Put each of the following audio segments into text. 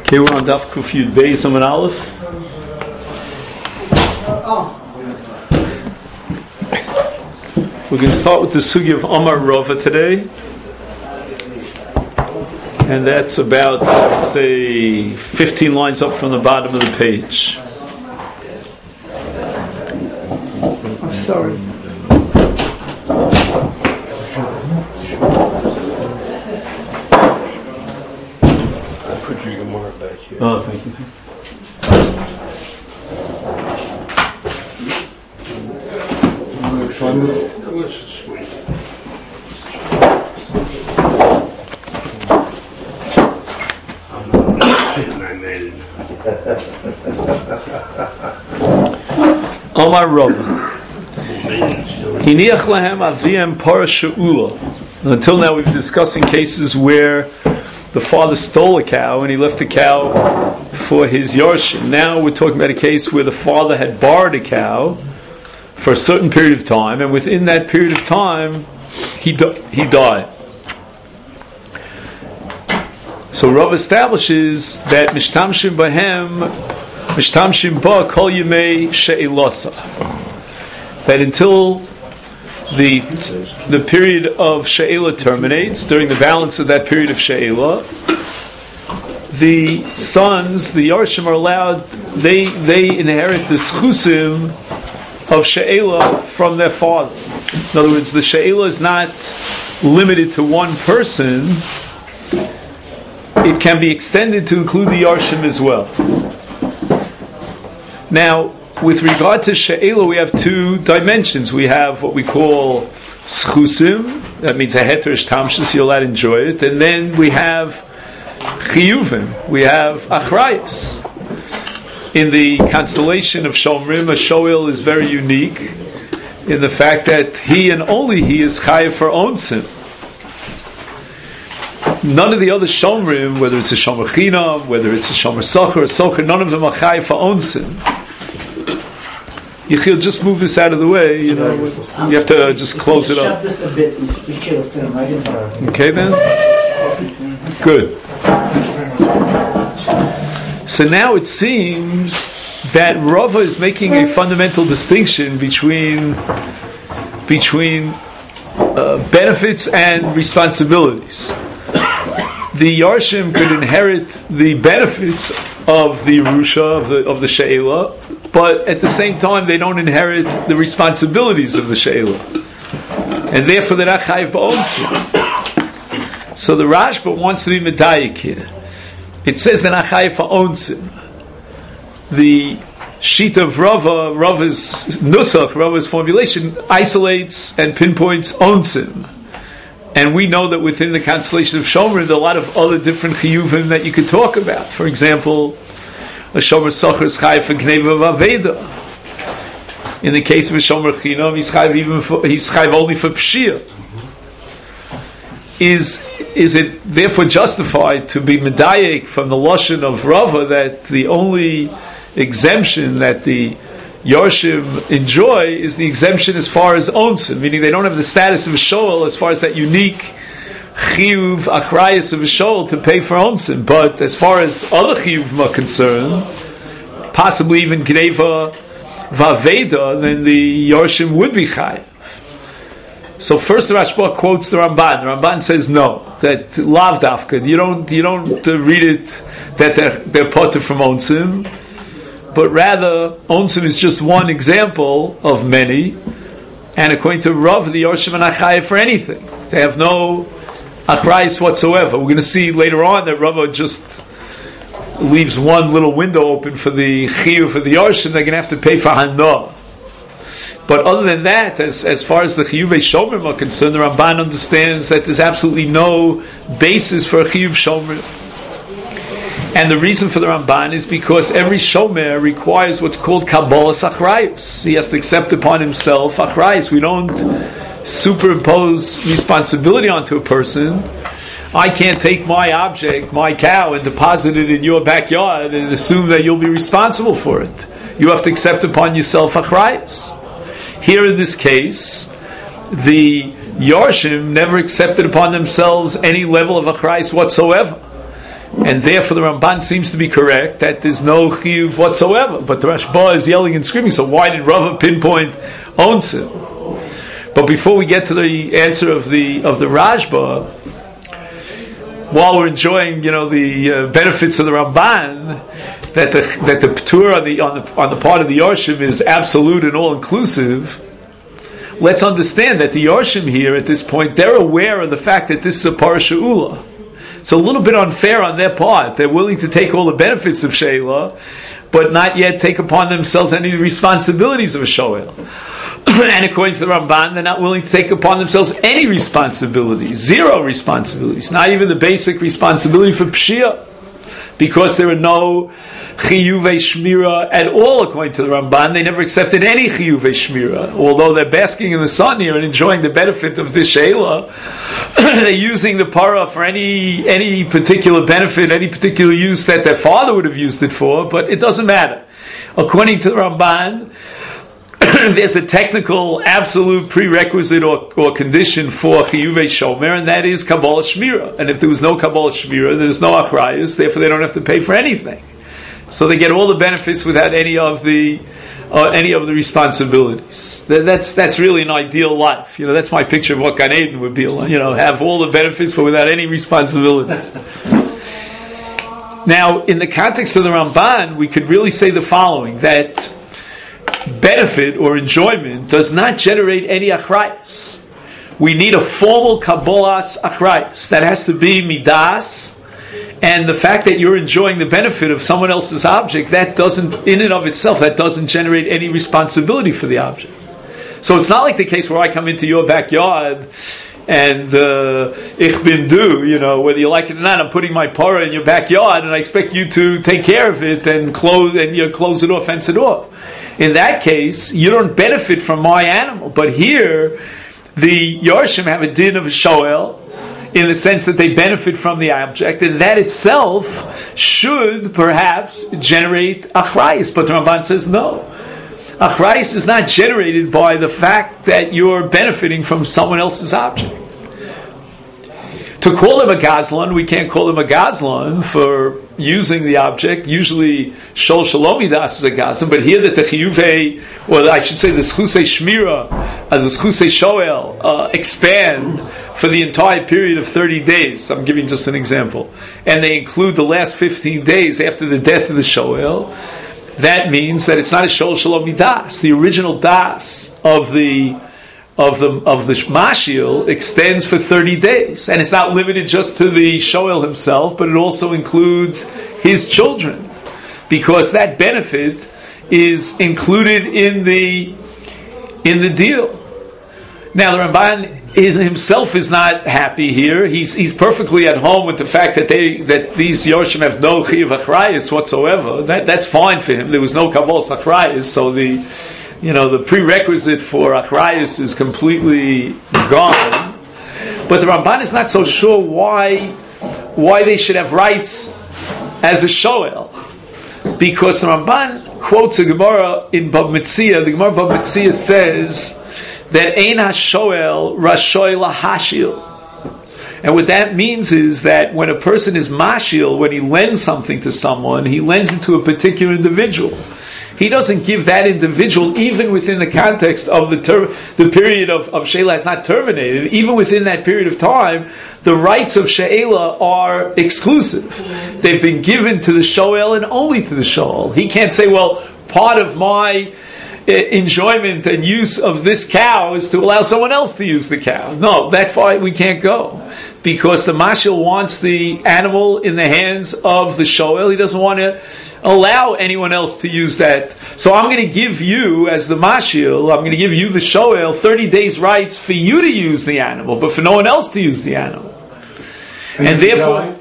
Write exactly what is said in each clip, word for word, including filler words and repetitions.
Okay, we're on Daf Kuf Yud Beis Amud Aleph. We're going to start with the sugi of Amar Rava today, and that's about, I would say, fifteen lines up from the bottom of the page. I'm sorry. Put your Gemara back here. Oh, thank you. Let's just wait. Amar Rava. Hiniach lahem aviem para she'ula. Until now, we've been discussing cases where the father stole a cow and he left the cow for his yarshim. Now we're talking about a case where the father had borrowed a cow for a certain period of time, and within that period of time, he di- he died. So Rav establishes that mishtamshim bahem, mishtamshim ba kol yemei she'ilasa. That until the the period of she'ela terminates, during the balance of that period of she'ela, the sons, the yarshim, are allowed, they they inherit the schusim of she'ela from their father. In other words, the she'ela is not limited to one person. It can be extended to include the yarshim as well. Now, with regard to she'ela, we have two dimensions. We have what we call schusim, that means a heterish tamshus, you're allowed to enjoy it. And then we have chiyuvim, we have achrayus. In the constellation of Shomrim, a shoel is very unique in the fact that he and only he is chayav for onsim. None of the other Shomrim, whether it's a Shomer Chinam, whether it's a Shomer Socher or Socher, none of them are chayav for onsim. Yechiel, just move this out of the way. You know, you have to just close it up. This a bit, you should film, right? Okay, then. Good. So now it seems that Rava is making a fundamental distinction between between uh, benefits and responsibilities. The Yarshim could inherit the benefits of the Yerusha, of the of the She'ela, but at the same time they don't inherit the responsibilities of the She'ela. And therefore they're not chayiv ba'onsim. So the Rashba wants to be medayik here. It says that Achai for onsim. The sheet of Rava, Rava's nusach, Rava's formulation, isolates and pinpoints onsim. And we know that within the constellation of Shomer, there are a lot of other different chiyuvim that you could talk about. For example, a Shomer Socher is chayiv for Gneva Vaveda. In the case of a Shomer Chinam, he's chayiv even for, he's chayiv only for Pshia. Is Is it therefore justified to be medayek from the lashon of Rava that the only exemption that the Yarshim enjoy is the exemption as far as onsim, meaning they don't have the status of a shoel as far as that unique chiyuv achrayus of a shoel to pay for onsim, but as far as other chiyuvim are concerned, possibly even gneva vaveda, then the Yarshim would be chayav. So first the Rashba quotes the Ramban. The Ramban says no, that lav dafka. You don't you don't uh, read it that they're they're potter from onsim, but rather onsim is just one example of many. And according to Rav, the Yarshim are not chayav for anything. They have no achrayus whatsoever. We're going to see later on that Rav just leaves one little window open for the chiyuv for the Yarshim. They're going to have to pay for hanah. But other than that, as, as far as the Chiyuvei Shomer are concerned, the Ramban understands that there's absolutely no basis for a Chiyuv Shomer. And the reason for the Ramban is because every Shomer requires what's called Kabbalas Achrayus. He has to accept upon himself Achrayus. We don't superimpose responsibility onto a person. I can't take my object, my cow, and deposit it in your backyard and assume that you'll be responsible for it. You have to accept upon yourself Achrayus. Here in this case, the Yarshim never accepted upon themselves any level of achrayus whatsoever. And therefore the Ramban seems to be correct that there's no chiyuv whatsoever. But the Rashba is yelling and screaming, so why did Rava pinpoint onsim? But before we get to the answer of the of the Rashba, while we're enjoying, you know, the uh, benefits of the Ramban, that the that the ptur on the on the on the part of the Yorshim is absolute and all inclusive, let's understand that the Yorshim here at this point, they're aware of the fact that this is a parasha ula. It's a little bit unfair on their part. They're willing to take all the benefits of Sheila, but not yet take upon themselves any responsibilities of a Shoel. And according to the Ramban, they're not willing to take upon themselves any responsibilities, zero responsibilities, not even the basic responsibility for Pshia, because there are no chiyuvei shmira at all according to the Ramban. They never accepted any chiyuvei shmira, although they're basking in the sun here and enjoying the benefit of this sheila. They're using the para for any any particular benefit, any particular use that their father would have used it for, but it doesn't matter. According to the Ramban, there's a technical, absolute prerequisite or, or condition for chiyuvei shomer, and that is kabbalah shmira. And if there was no kabbalah shmira, there's no achrayus. Therefore, they don't have to pay for anything. So they get all the benefits without any of the uh, any of the responsibilities. That, that's that's really an ideal life. You know, that's my picture of what Gan Eden would be. You know, have all the benefits but without any responsibilities. Now, in the context of the Ramban, we could really say the following: that benefit or enjoyment does not generate any achrayus. We need a formal kabbalas achrayus. That has to be midas, and the fact that you're enjoying the benefit of someone else's object, that doesn't, in and of itself, that doesn't generate any responsibility for the object. So it's not like the case where I come into your backyard and uh, ich bin du, you know, whether you like it or not, I'm putting my parah in your backyard and I expect you to take care of it and close and you know, close it off, fence it off. In that case, you don't benefit from my animal. But here, the Yorshim have a din of a shoel, in the sense that they benefit from the object, and that itself should perhaps generate achrayus. But the Ramban says no. Achrayus is not generated by the fact that you're benefiting from someone else's object. To call him a gazlan, we can't call him a gazlan for using the object. Usually, shol shalomidas is a gazlan, but here that the chiyuvei, or I should say the schusei shmira, and the schusei shoel uh, expand for the entire period of thirty days. I'm giving just an example. And they include the last fifteen days after the death of the shoel. That means that it's not a shol shalomidas. The original das of the of the of the Mashiel extends for thirty days, and it's not limited just to the Shoel himself, but it also includes his children, because that benefit is included in the in the deal. Now the Ramban is himself is not happy here. He's he's perfectly at home with the fact that they that these Yorshim have no chiyuv achrayus whatsoever. That that's fine for him. There was no kabbalas achrayus, so the You know, the prerequisite for achrayus is completely gone. But the Ramban is not so sure why why they should have rights as a shoel. Because the Ramban quotes a Gemara in Bab Metzia. The Gemara Bab Metzia says that Ein HaShoel Rashoy LaHashil. And what that means is that when a person is mashil, when he lends something to someone, he lends it to a particular individual. He doesn't give that individual, even within the context of the ter- the period of, of Sheila has not terminated, even within that period of time, the rights of Sheila are exclusive. They've been given to the Shoel and only to the Shoel. He can't say, well, part of my uh, enjoyment and use of this cow is to allow someone else to use the cow. No, that far we can't go. Because the Mashil wants the animal in the hands of the Shoel. He doesn't want to allow anyone else to use that. So I'm going to give you, as the Mashil, I'm going to give you, the Shoel, thirty days rights for you to use the animal, but for no one else to use the animal. And, and therefore...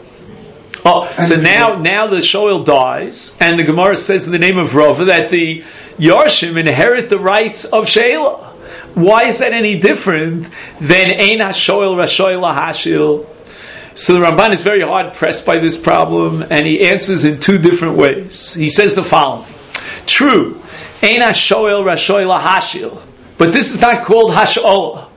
Oh, and so now, now the Shoel dies, and the Gemara says in the name of Rava that the Yarshim inherit the rights of Sheila. Why is that any different than Ein HaShoel Rashoy LaHashil? So the Ramban is very hard pressed by this problem, and he answers in two different ways. He says the following: true, Ein HaShoel Rashoy LaHashil, but this is not called Hasholah.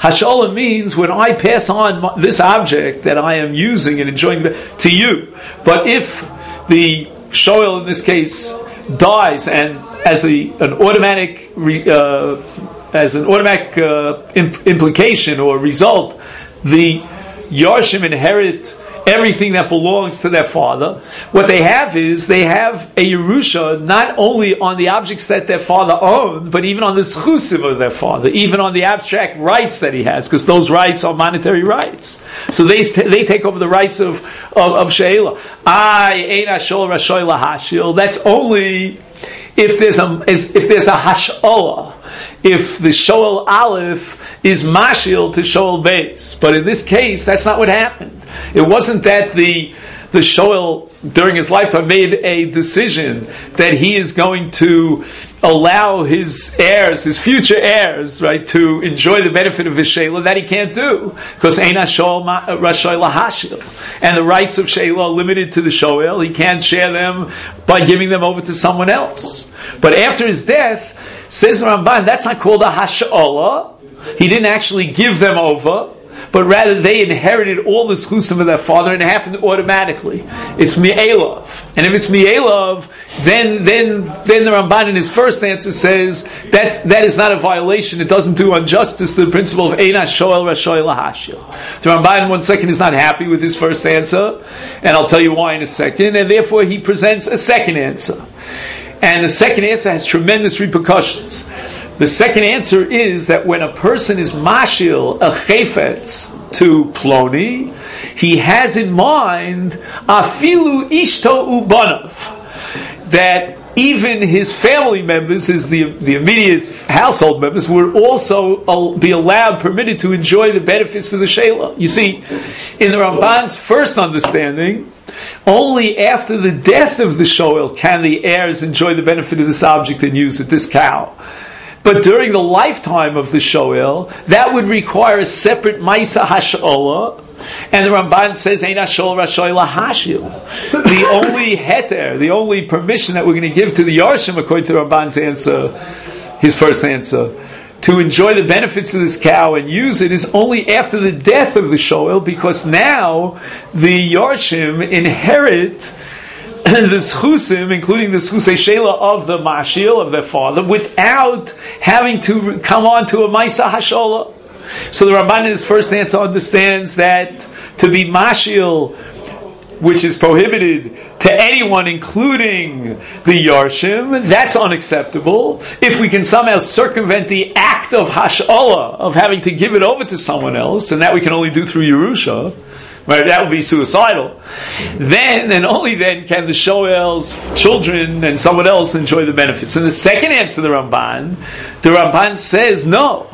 Hashola means when I pass on this object that I am using and enjoying to you. But if the shoel in this case dies, and as a an automatic uh, as an automatic uh, imp- implication or result, the Yarshim inherit everything that belongs to their father. What they have is they have a Yerusha not only on the objects that their father owned, but even on the schusim of their father, even on the abstract rights that he has, because those rights are monetary rights. So they they take over the rights of of, of Sheila. I ein hashol rashoy lahashil. That's only if there's a if there's a hasholah. If the shoel aleph is mashil to shoel beis, but in this case, that's not what happened. It wasn't that the the shoel during his lifetime made a decision that he is going to allow his heirs, his future heirs, right, to enjoy the benefit of his sheila. That he can't do because ein hashol rashoy lahashil, and the rights of sheila are limited to the shoel. He can't share them by giving them over to someone else. But after his death, says the Ramban, that's not called a hasholah. He didn't actually give them over, but rather they inherited all the schusim of their father, and it happened automatically. It's mi'elav, and if it's mi'elav, then then then the Ramban in his first answer says that that is not a violation. It doesn't do injustice to the principle of ein hashoel rashoy lahashil. The Ramban in one second is not happy with his first answer, and I'll tell you why in a second. And therefore he presents a second answer, and the second answer has tremendous repercussions. The second answer is that when a person is mashil a chefetz to ploni, he has in mind afilu ishto ubanav, that even his family members, his the, the immediate household members, would also be allowed, permitted to enjoy the benefits of the sheila. You see, in the Ramban's first understanding, only after the death of the shoel can the heirs enjoy the benefit of this object and use it, this cow. But during the lifetime of the shoel, that would require a separate Maisa Hasholah, and the Ramban says, Ein hashol rashoy lahashil. The only heter, the only permission that we're going to give to the Yarshim, according to the Ramban's answer, his first answer, to enjoy the benefits of this cow and use it is only after the death of the shoel, because now the Yarshim inherit the schusim, including the schusei sheila of the mashil, of their father, without having to come on to a maisa hashola. So the Ramban in his first answer understands that to be mashil, which is prohibited to anyone, including the Yarshim, that's unacceptable. If we can somehow circumvent the act of hashola, of having to give it over to someone else, and that we can only do through Yerusha, right, that would be suicidal. Then and only then can the shoel's children and someone else enjoy the benefits. And the second answer to the Ramban, the Ramban says no.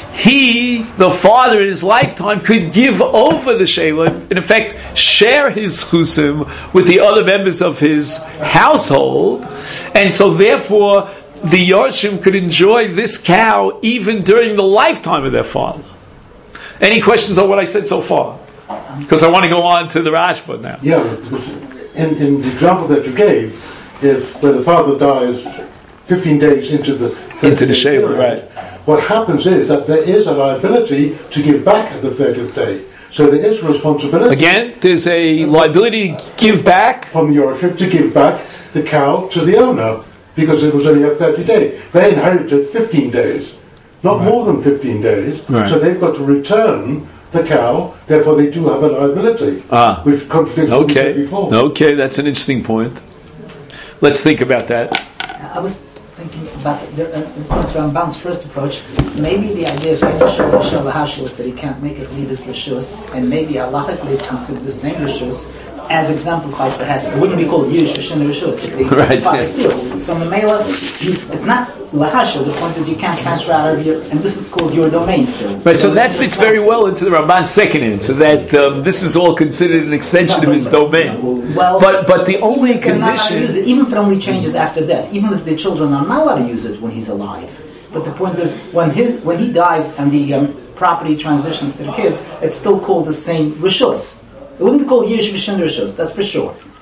He, the father in his lifetime, could give over the sheila, in effect, share his chusim with the other members of his household, and so therefore the Yarshim could enjoy this cow even during the lifetime of their father. Any questions on what I said so far? Because I want to go on to the Rashba now. Yeah, in, in the example that you gave, if when the father dies fifteen days into the into the sheila, right? What happens is that there is a liability to give back at the thirtieth day. So there is a responsibility. Again, there's a liability to give back from the Yorship to give back the cow to the owner, because it was only a thirty day. They inherited fifteen days, not right. more than fifteen days. Right. So they've got to return the cow, therefore they do have a liability. Ah. With contradictions okay. before. Okay, that's an interesting point. Let's think about that. I was thinking about the, uh, Ramban's first approach. Maybe the idea of Hashel is that he can't make it leave his rishus, and maybe halachically it's considered the same rishus as exemplified perhaps. It wouldn't be called Yush Vishin Rishus if the right, father yes. steals. So Mamela, it's not lahashel. The point is you can't transfer out of your, and this is called your domain still. Right, so that fits very well into the Ramban's second answer, that um, this is all considered an extension of his domain. Well, but but the only condition, not to use it, even if it only changes after death, even if the children are not allowed to use it when he's alive. But the point is, when his when he dies and the um, property transitions to the kids, it's still called the same rishus. It wouldn't be called Yish Vishin Rishus, that's for sure.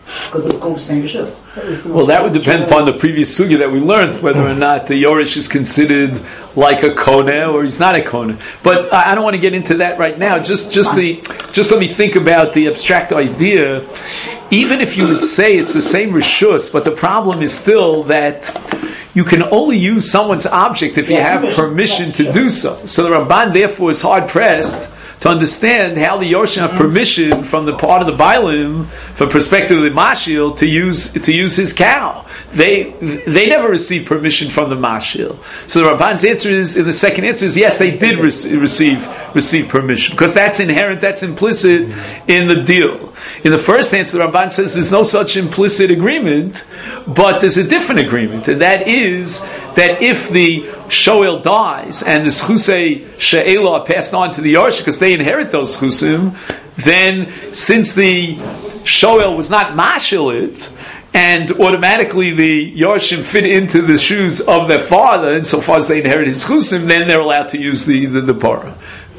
because it's called the same rishus. Well, that would depend upon the previous sugya that we learned, whether or not the Yorish is considered like a kone or he's not a kone. But I I don't want to get into that right now. Just, just the, just let me think about the abstract idea. Even if you would say it's the same rishus, but the problem is still that you can only use someone's object if you Yeah, have permission. permission Yeah, to sure. do so. So the Ramban therefore is hard pressed to understand how the Yorshim have permission from the part of the Bailim, from perspective of the Mashil, to use to use his cow. They they never received permission from the Mashil. So the Ramban's answer is, in the second answer is, yes, they did rec- receive receive permission, because that's inherent, that's implicit in the deal. In the first answer, the Ramban says there's no such implicit agreement, but there's a different agreement, and that is that if the Shoel dies and the Schusei She'ela are passed on to the Yarsh, because they inherit those Schusim, then since the Shoel was not Mashil it, and automatically the Yarshim fit into the shoes of their father, insofar as they inherit his Schusim, then they're allowed to use the, the, the Parah.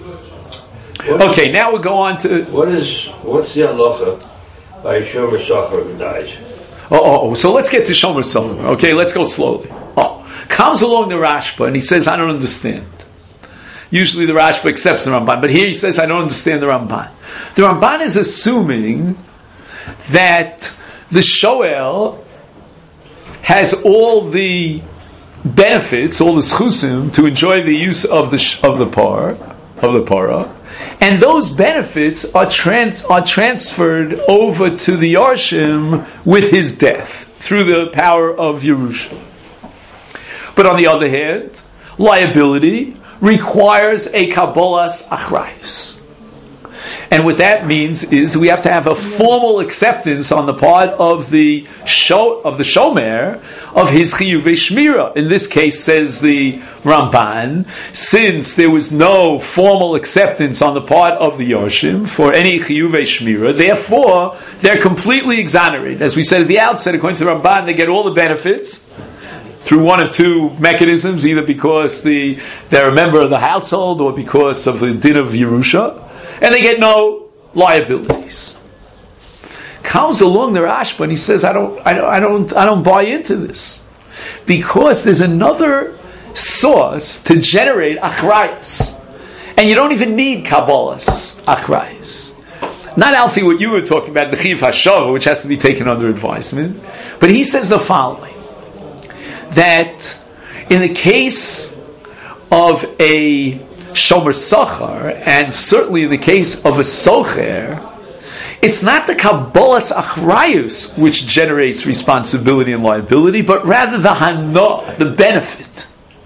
Okay, now we'll go on to... What is, what's the halacha by Shomer Sachar who dies? Oh, oh, oh, so let's get to Shomer Sachar. Okay, let's go slowly. Oh, comes along the Rashba and he says, I don't understand. Usually the Rashba accepts the Ramban, but here he says, I don't understand the Ramban. The Ramban is assuming that the Shoel has all the benefits, all the schusim, to enjoy the use of the sh- of the par, of the para, and those benefits are trans- are transferred over to the Yarshim with his death through the power of Yerusha. But on the other hand, liability requires a kabbalas achrayus. And what that means is we have to have a formal acceptance on the part of the show of the shomer of his chiyuvei shmira. In this case, says the Ramban, since there was no formal acceptance on the part of the Yarshim for any chiyuvei shmira, therefore they're completely exonerated. As we said at the outset, according to the Ramban, they get all the benefits through one of two mechanisms, either because the they're a member of the household or because of the din of Yerusha. And they get no liabilities. Comes along the Rashba and he says, I don't, I don't, I don't, I don't buy into this, because there's another source to generate achrayus, and you don't even need kabbalas achrayus. Not Alfie, what you were talking about, the chiv hashava, which has to be taken under advisement, but he says the following: that in the case of a Shomer Sachar, and certainly in the case of a Socher, it's not the Kabbalas Achrayus which generates responsibility and liability, but rather the Hana, the benefit.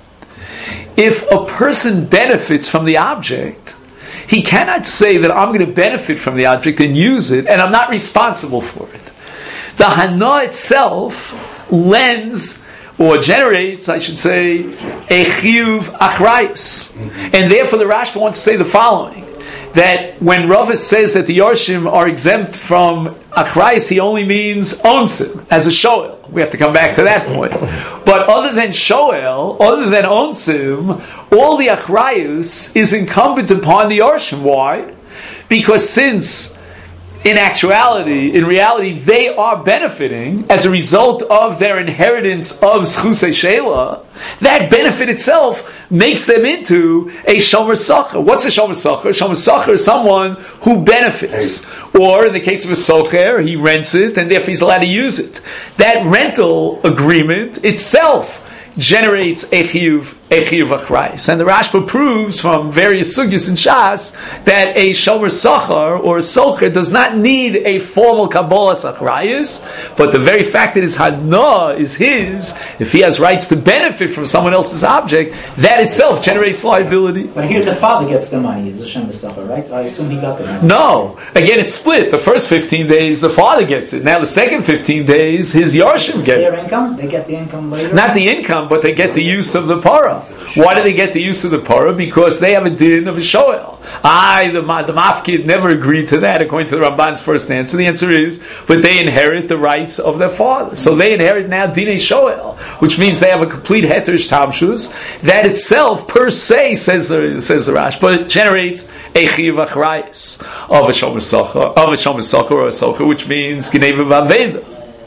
If a person benefits from the object, he cannot say that I'm going to benefit from the object and use it, and I'm not responsible for it. The Hana itself lends or generates, I should say, a chiyuv achrayus. And therefore the Rashba wants to say the following, that when Rava says that the Yarshim are exempt from achrayus, he only means onsim, as a shoel. We have to come back to that point. But other than shoel, other than onsim, all the achrayus is incumbent upon the Yarshim. Why? Because since in actuality, in reality, they are benefiting as a result of their inheritance of Schusei She'ela. That benefit itself makes them into a Shomer Sachar. What's a Shomer Sachar? Shomer Sachar is someone who benefits. Or, in the case of a Socher, he rents it, and therefore he's allowed to use it. That rental agreement itself generates a chiyuv, a chiyuv achrayus. And the Rashba proves from various sugyas in Shas that a shomer sachar or a socher does not need a formal kabbalas achrayus, but the very fact that his hana is his, if he has rights to benefit from someone else's object, that itself generates liability. But here the father gets the money, it's a Shem B'Sachar, right? I assume he got the money. No. Again, it's split. The first fifteen days, the father gets it. Now the second fifteen days, his Yarshim It's get their it. income? They get the income later? Not the income, but they get the use of the para. Why do they get the use of the para? Because they have a din of a shoel. I, the, the mafkid, never agreed to that according to the Ramban's first answer. The answer is, but they inherit the rights of their father. So they inherit now dinei shoel, which means they have a complete heterish tamshus. That itself, per se, says the says the Rash, but it generates a chiyuv achrayus of a shomer socher, of a shomer socher or a socher, which means gneva v'aveda.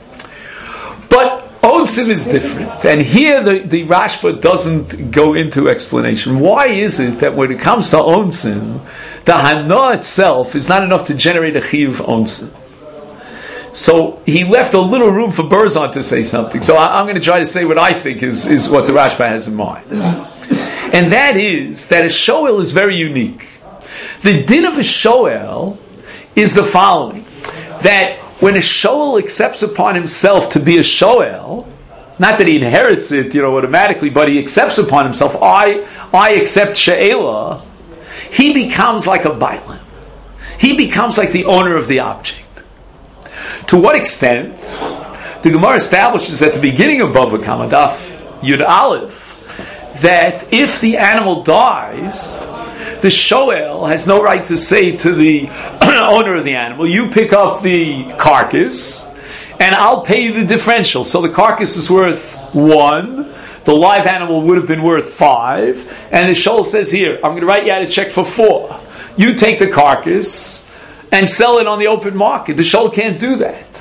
But onsim is different, and here the, the Rashba doesn't go into explanation. Why is it that when it comes to onsim, the hana itself is not enough to generate a chiyuv onsim? So he left a little room for Berzon to say something. So I, I'm going to try to say what I think is, is what the Rashba has in mind. And that is that a shoel is very unique. The din of a shoel is the following, that when a shoel accepts upon himself to be a shoel, not that he inherits it, you know, automatically, but he accepts upon himself, I, I accept she'ela, he becomes like a bailam. He becomes like the owner of the object. To what extent? The Gemara establishes at the beginning of Bava Kama, Daf Yud Aleph, that if the animal dies, the shoel has no right to say to the owner of the animal, you pick up the carcass and I'll pay you the differential. So the carcass is worth one, the live animal would have been worth five, and the shoel says, here, I'm going to write you out a check for four. You take the carcass and sell it on the open market. The shoel can't do that.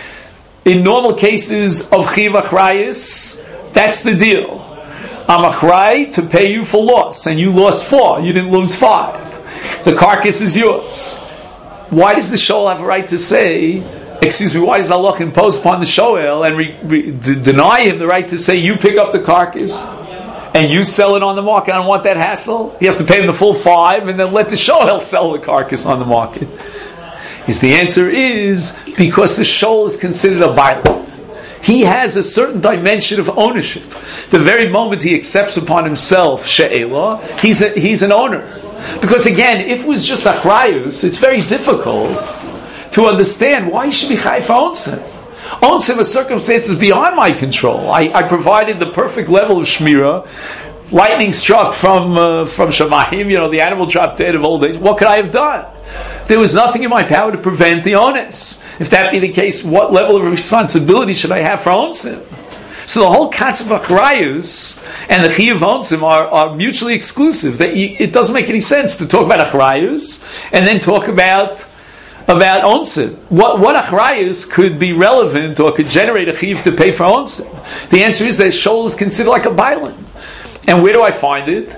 In normal cases of chiyuv achrayus, that's the deal. I'm achrayus to pay you for loss, and you lost four, you didn't lose five. The carcass is yours. Why does the shoel have a right to say, excuse me, why does Allah impose upon the shoel and re, re, d- deny him the right to say, you pick up the carcass and you sell it on the market? I don't want that hassle. He has to pay him the full five and then let the shoel sell the carcass on the market. Yes, the answer is because the shoel is considered a bailam. He has a certain dimension of ownership. The very moment he accepts upon himself she'ela, he's a, he's an owner. Because again, if it was just achrayus, it's very difficult to understand why you should be chai for onsim. Onsim are circumstances beyond my control. I, I provided the perfect level of shmira. Lightning struck from uh, from Shamayim, you know, the animal dropped dead of old age. What could I have done? There was nothing in my power to prevent the onus. If that be the case, what level of responsibility should I have for onsim? So the whole concept of achrayus and the chiyuv onsim are, are mutually exclusive. That you, it doesn't make any sense to talk about achrayus and then talk about about onsim. What what achrayus could be relevant or could generate a chiyuv to pay for onsim? The answer is that shoel is considered like a bailam. And where do I find it?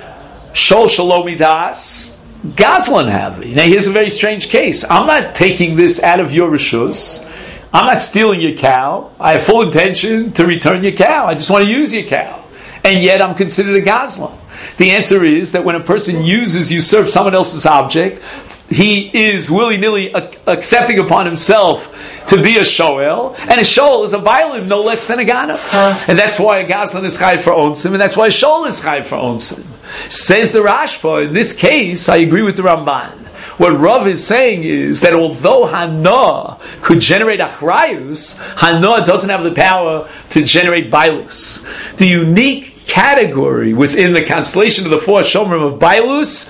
Shol shalom midas, gazlan havi. Now here's a very strange case. I'm not taking this out of your reshus. I'm not stealing your cow. I have full intention to return your cow. I just want to use your cow. And yet I'm considered a gazlan. The answer is that when a person uses, usurps someone else's object, he is willy-nilly accepting upon himself to be a shoel, and a shoel is a bailim no less than a ganav. And that's why a gazlan is chai for onsim, and that's why a shoel is chai for onsim. Says the Rashba, in this case, I agree with the Ramban. What Rav is saying is that although Hana could generate achrayus, Hana doesn't have the power to generate bailus. The unique category within the constellation of the four shomrim of bailus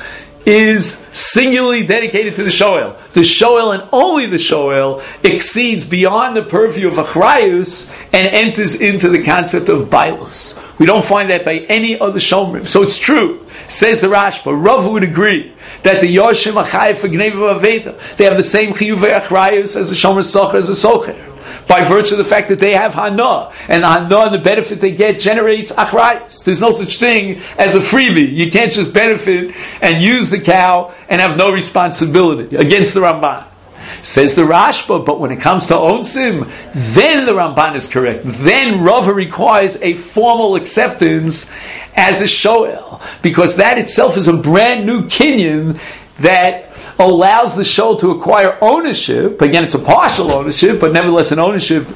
is singularly dedicated to the shoel. The shoel and only the shoel exceeds beyond the purview of achrayus and enters into the concept of bailus. We don't find that by any other shomrim. So it's true, says the Rashba. Rav would agree that the Yoshim Achai for Gneva Aveda, they have the same chiyuvei achrayus as a shomer socher, as a socher, by virtue of the fact that they have hana, and the hana and the benefit they get generates achrayus. There's no such thing as a freebie. You can't just benefit and use the cow and have no responsibility against the Ramban. Says the Rashba, but when it comes to onsim, then the Ramban is correct. Then Rava requires a formal acceptance as a shoel, because that itself is a brand new kinyan that allows the shoel to acquire ownership. Again, it's a partial ownership, but nevertheless an ownership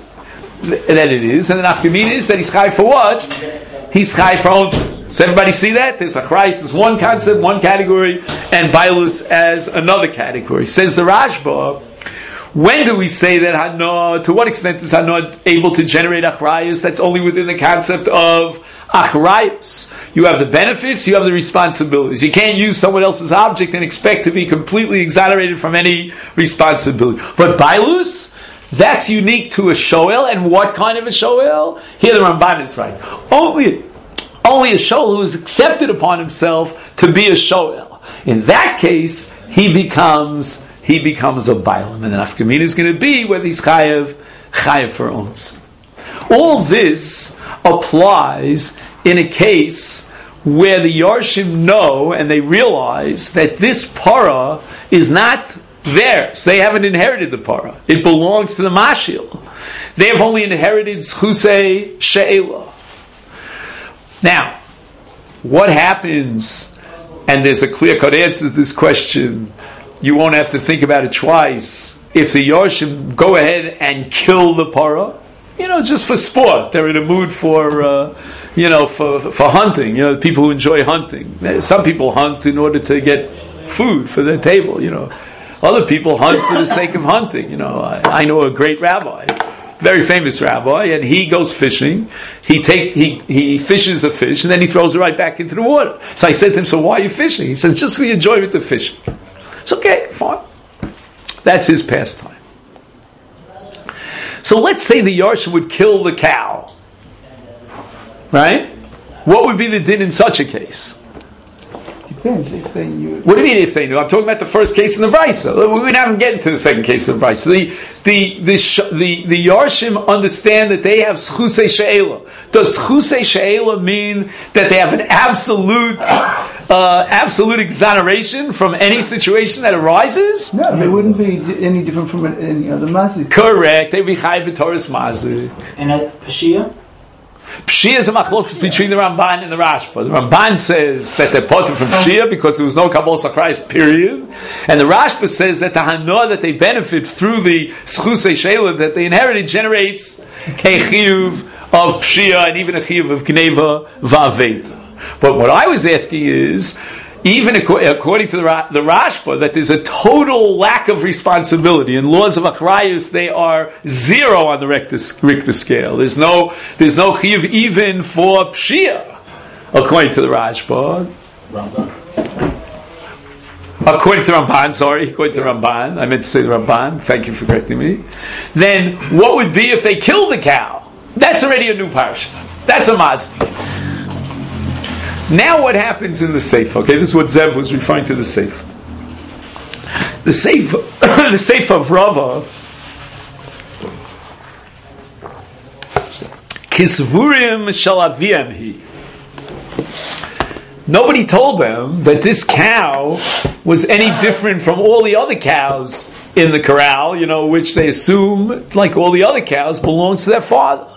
that it is. And the nafkamina is that he's chai for what? He's chai for onsim. So everybody see that? There's achrayus as one concept, one category, and bailus as another category. Says the Rashba, when do we say that Hana, to what extent is Hana able to generate achrayus? That's only within the concept of achrayus. You have the benefits, you have the responsibilities. You can't use someone else's object and expect to be completely exonerated from any responsibility. But bailus, that's unique to a shoel. And what kind of a shoel? Here the Ramban is right. Only Only a shoel who has accepted upon himself to be a shoel. In that case, he becomes he becomes a bailam, and the nafkamina is going to be whether he's chayev chayev for ons. All this applies in a case where the Yarshim know and they realize that this para is not theirs. They haven't inherited the para. It belongs to the Mashil. They have only inherited Schusei She'ela. Now, what happens, and there's a clear-cut answer to this question, you won't have to think about it twice, if the Yarshim go ahead and kill the para, you know, just for sport. They're in a mood for, uh, you know, for for hunting. You know, people who enjoy hunting. Some people hunt in order to get food for their table, you know. Other people hunt for the sake of hunting. You know, I, I know a great rabbi, very famous rabbi, and he goes fishing. He take he he fishes a fish, and then he throws it right back into the water. So I said to him, "So why are you fishing?" He says, "Just for the enjoyment of fishing." It's okay, fine. That's his pastime. So let's say the Yarshim would kill the cow. Right? What would be the din in such a case? Depends if they knew. What do you mean if they knew? I'm talking about the first case in the Brisa. We haven't gotten to the second case in the Brisa. The the the the, the Yarshim understand that they have Schusei She'ela. Does Schusei She'ela mean that they have an absolute uh, absolute exoneration from any situation that arises? No, they wouldn't be di- any different from any other mazik. Correct. They would be Chayav b'Torah's mazik. And at Pashia? Pshia is a machlokas between the Ramban and the Rashba. The Ramban says that they're potter from Pshia because there was no Kabbalah Sakrayis, period. And the Rashba says that the Hanoah that they benefit through the Schusei She'ela that they inherited generates a chiyuv of Pshia and even a chiyuv of Gneva Va'aveda. But what I was asking is, even according to the, the Rashba, that there's a total lack of responsibility. In laws of Achrayus, they are zero on the Richter, Richter scale. There's no there's no chiyuv even for Pshia, according to the Rashba. According to Ramban, sorry, according to Ramban, I meant to say the Ramban, thank you for correcting me. Then, what would be if they kill the cow? That's already a new parsha. That's a mazik. Now what happens in the Seif? Okay, this is what Zev was referring to the Seif. The Seif, the Seif of Rava, Kisvurim shalaviem hi. Nobody told them that this cow was any different from all the other cows in the corral, you know, which they assume, like all the other cows, belongs to their father.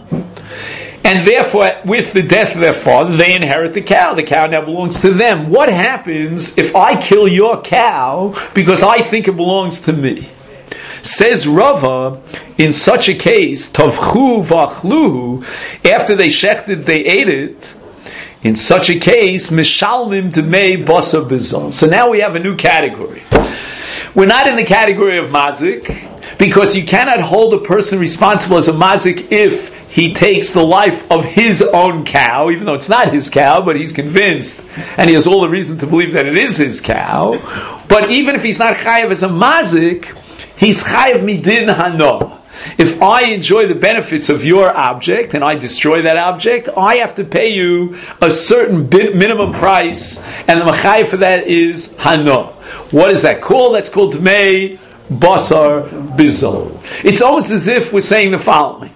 And therefore, with the death of their father, they inherit the cow. The cow now belongs to them. What happens if I kill your cow because I think it belongs to me? Says Rava, in such a case, Tavchu v'achluhu, after they shechted, they ate it. In such a case, Mishalmim Demei Basar Bizal. So now we have a new category. We're not in the category of mazik, because you cannot hold a person responsible as a mazik if he takes the life of his own cow, even though it's not his cow, but he's convinced, and he has all the reason to believe that it is his cow. But even if he's not chayav as a mazik, he's chayav midin hano. If I enjoy the benefits of your object and I destroy that object, I have to pay you a certain bit, minimum price, and the machayev for that is hano. What is that called? That's called Dmei Basar Bizol. It's almost as if we're saying the following.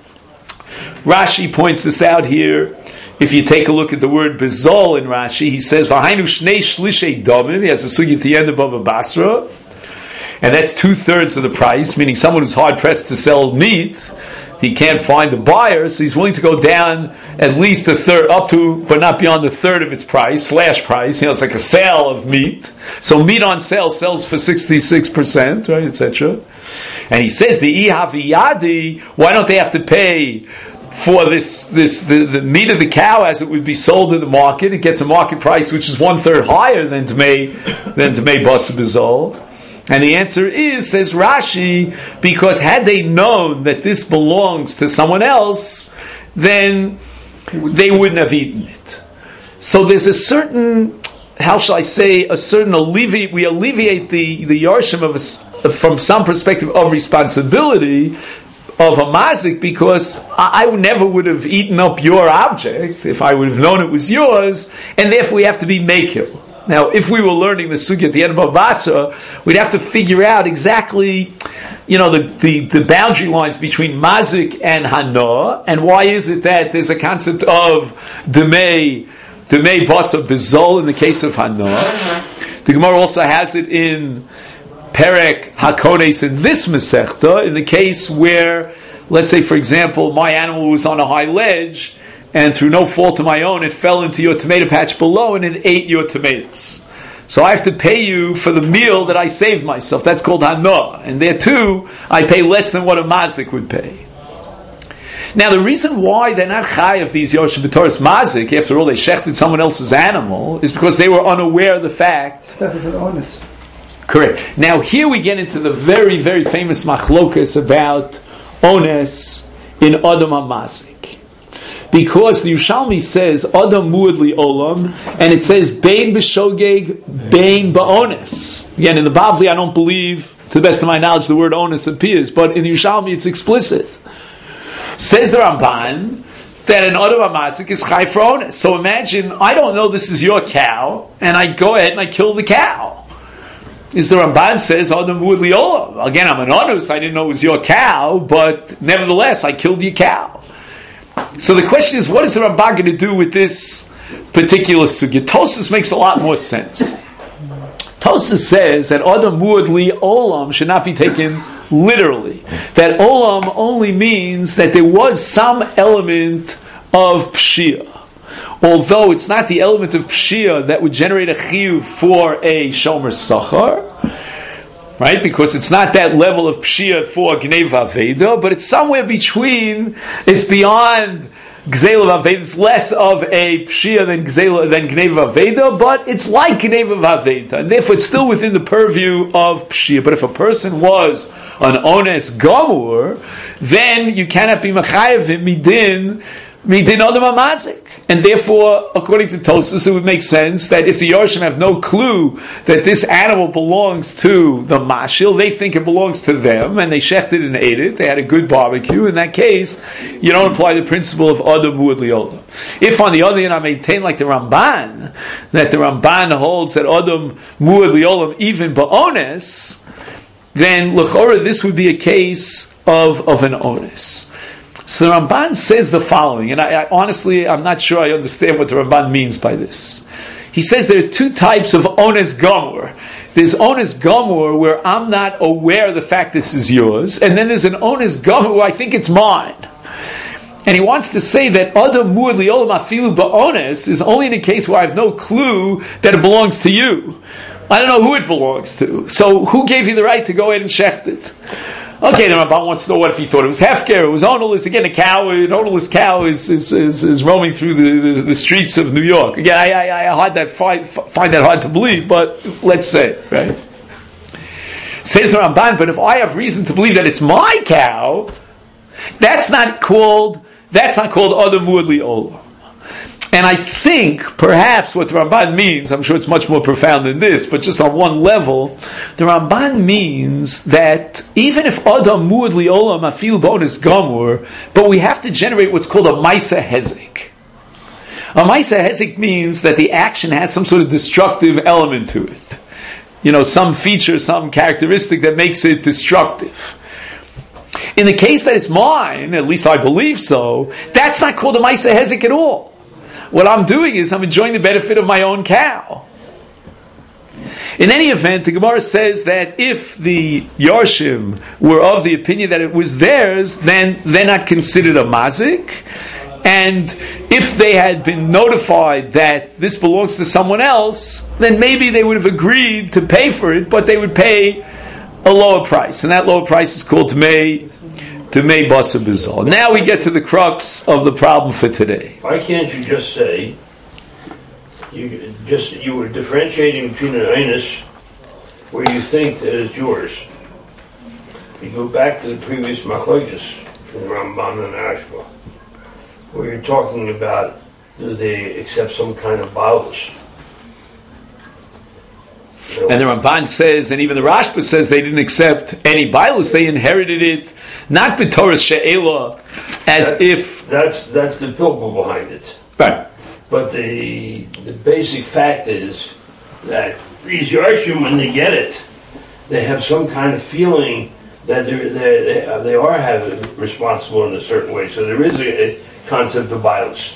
Rashi points this out here. If you take a look at the word Bizol in Rashi, he says, V'hainu shnei shlishei domim. He has a sugi at the end above a Basra. And that's two-thirds of the price, meaning someone who's hard-pressed to sell meat, he can't find a buyer, so he's willing to go down at least a third, up to, but not beyond a third of its price, slash price. You know, it's like a sale of meat. So meat on sale sells for sixty-six percent, right, et cetera. And he says, the ihaviyadi, why don't they have to pay for this, this the, the meat of the cow as it would be sold in the market? It gets a market price which is one-third higher than Dmei, than Dmei Basar Bizol. And the answer is, says Rashi, because had they known that this belongs to someone else, then they wouldn't have eaten it. So there's a certain, how shall I say, a certain alleviate, we alleviate the, the Yarshim of a, from some perspective of responsibility of a mazik, because I, I never would have eaten up your object if I would have known it was yours, and therefore we have to be makil. Now, if we were learning the sugya at the end of Bava Basra, we'd have to figure out exactly, you know, the, the, the boundary lines between mazik and hana, and why is it that there's a concept of demei, demei basa bizol in the case of hana. The Gemara also has it in Perek Hakodes in this Masechta, in the case where, let's say, for example, my animal was on a high ledge, and through no fault of my own, it fell into your tomato patch below and it ate your tomatoes. So I have to pay you for the meal that I saved myself. That's called hana. And there too, I pay less than what a mazik would pay. Now the reason why they're not chayav these Yoshim B'Toras mazik, after all they shechted someone else's animal, is because they were unaware of the fact. That was an honest. Correct. Now here we get into the very, very famous machlokas about ones in Adam HaMazik. Because the Yerushalmi says Adam Muad Li Olam, and it says Bein B'Shogeg, Bein Ba'ones. Again, in the Bavli, I don't believe, to the best of my knowledge, the word ones appears, but in the Yerushalmi, it's explicit. Says the Ramban that an Adam HaMazik is Chai for ones. So imagine, I don't know this is your cow, and I go ahead and I kill the cow. Is the Ramban says Adam Muad Li Olam. Again, I'm an onus, I didn't know it was your cow, but nevertheless, I killed your cow. So the question is, what is the Ramban going to do with this particular sugya? Tosas makes a lot more sense. Tosas says that Adam Muad Li Olam should not be taken literally. That Olam only means that there was some element of Pshia. Although it's not the element of Pshia that would generate a chiyuv for a Shomer Sachar, right? Because it's not that level of pshia for Gnei Vaveda, but it's somewhere between, it's beyond Gzela Vaveda, it's less of a pshia than Gzela, than Gnei Vaveda, but it's like Gnei Vaveda, and therefore it's still within the purview of pshia. But if a person was an ones gamur, then you cannot be machayev him midin, midin Adam HaMazik. And therefore, according to Tosas, it would make sense that if the Yorshim have no clue that this animal belongs to the Mashil, they think it belongs to them, and they shechted and ate it, they had a good barbecue, in that case, you don't apply the principle of Adam Muad Li Olam. If, on the other hand, I maintain like the Ramban, that the Ramban holds that Adam Muad Li Olam even ba'ones, then, l'chora, this would be a case of, of an ones. So the Ramban says the following, and I, I honestly, I'm not sure I understand what the Ramban means by this. He says there are two types of ones gamur. There's ones gamur where I'm not aware of the fact this is yours, and then there's an ones gamur where I think it's mine. And he wants to say that Adam Muad Li Olam afilu ba'ones is only in a case where I have no clue that it belongs to you. I don't know who it belongs to. So who gave you the right to go ahead and shecht it? Okay, the Ramban wants to know what if he thought it was hefker, it was ownerless. Again, a cow, an ownerless cow is is, is, is roaming through the, the, the streets of New York. Again, I, I, I hard that find, find that hard to believe, but let's say, right? Says the Ramban, but if I have reason to believe that it's my cow, that's not called that's not called Adam Muad Li Olam. And I think, perhaps, what the Ramban means, I'm sure it's much more profound than this, but just on one level, the Ramban means that even if Adam Muad Li Olam afil bonus gamur, but we have to generate what's called a Maisa Hezek. A Maisa Hezek means that the action has some sort of destructive element to it. You know, some feature, some characteristic that makes it destructive. In the case that it's mine, at least I believe so, that's not called a Maisa Hezek at all. What I'm doing is I'm enjoying the benefit of my own cow. In any event, the Gemara says that if the Yarshim were of the opinion that it was theirs, then they're not considered a mazik. And if they had been notified that this belongs to someone else, then maybe they would have agreed to pay for it, but they would pay a lower price. And that lower price is called Tmei Tmei Basa B'Zol. Now we get to the crux of the problem for today. Why can't you just say, you just you were differentiating between an anus where you think that it's yours. You go back to the previous machlokes from Ramban and Ashba, where you're talking about, do they accept some kind of balus? You know, and the Ramban says, and even the Rashba says, they didn't accept any balus. They inherited it not b'toras she'ela, as that, if that's that's the pilpul behind it. right. But the the basic fact is that these Yarshim, when they get it, they have some kind of feeling that they're, they're, they uh, they are having responsible in a certain way. So there is a, a concept of violence.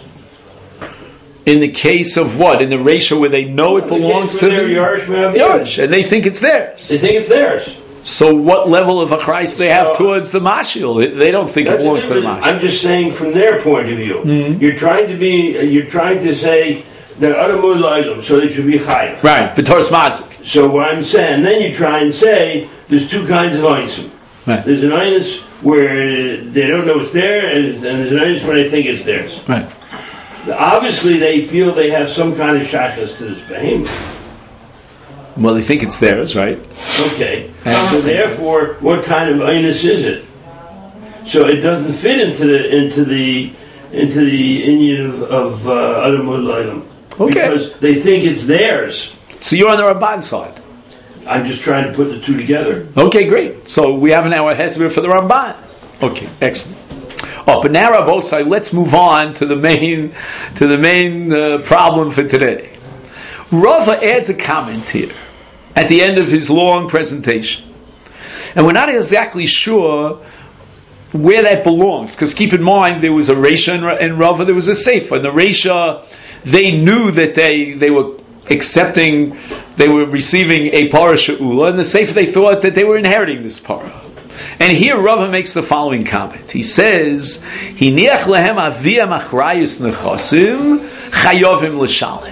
In the case of what? In the ratio where they know it belongs to their the Yarshim, Yarsh, and they think it's theirs. They think it's theirs. So what level of achrayus they have So, towards the mashil? They, they don't think it That's belongs to the different- mashil. I'm just saying from their point of view. Mm-hmm. You're trying to be. uh, You're trying to say that Adamul Lailam, so they should be chayav. Right, b'toras mazik. So what I'm saying, then you try and say there's two kinds of einim. Right. There's an einus where they don't know it's there, and, and there's an einus where they think it's theirs. Right. Obviously, they feel they have some kind of shachas to this behemoth. Well, they think it's theirs, right? Okay. So therefore, what kind of einus is it? So it doesn't fit into the into the into the Indian of, of uh, Adamul Lailam. Okay. Because they think it's theirs. So you're on the Ramban side. I'm just trying to put the two together. Okay, great. So we have now a hesed for the Ramban. Okay, excellent. Oh, but now both side. Let's move on to the main to the main uh, problem for today. Rava adds a comment here at the end of his long presentation, and we're not exactly sure where that belongs, because keep in mind there was a Reisha and Rava, there was a Seifa. In the Reisha, they knew that they they were accepting, they were receiving a Parah She'ula, and the Seifa they thought that they were inheriting this Parah. And here Rava makes the following comment. He says, "Hiniach lehem aviyam achrayus nechasim chayovim l'shalem."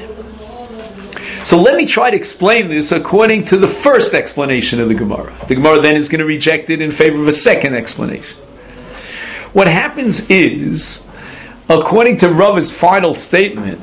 So let me try to explain this according to the first explanation of the Gemara. The Gemara then is going to reject it in favor of a second explanation. What happens is, according to Rava's final statement,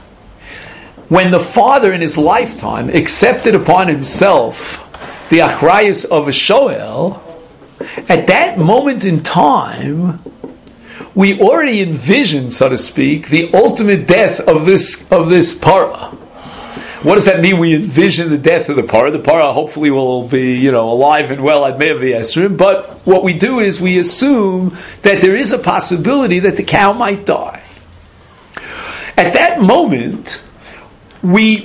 when the father in his lifetime accepted upon himself the achrayus of a shoel, at that moment in time, we already envision, so to speak, the ultimate death of this of this parah. What does that mean? We envision the death of the parah. The parah hopefully will be, you know, alive and well at Me'av Yesrim. But what we do is we assume that there is a possibility that the cow might die. At that moment, we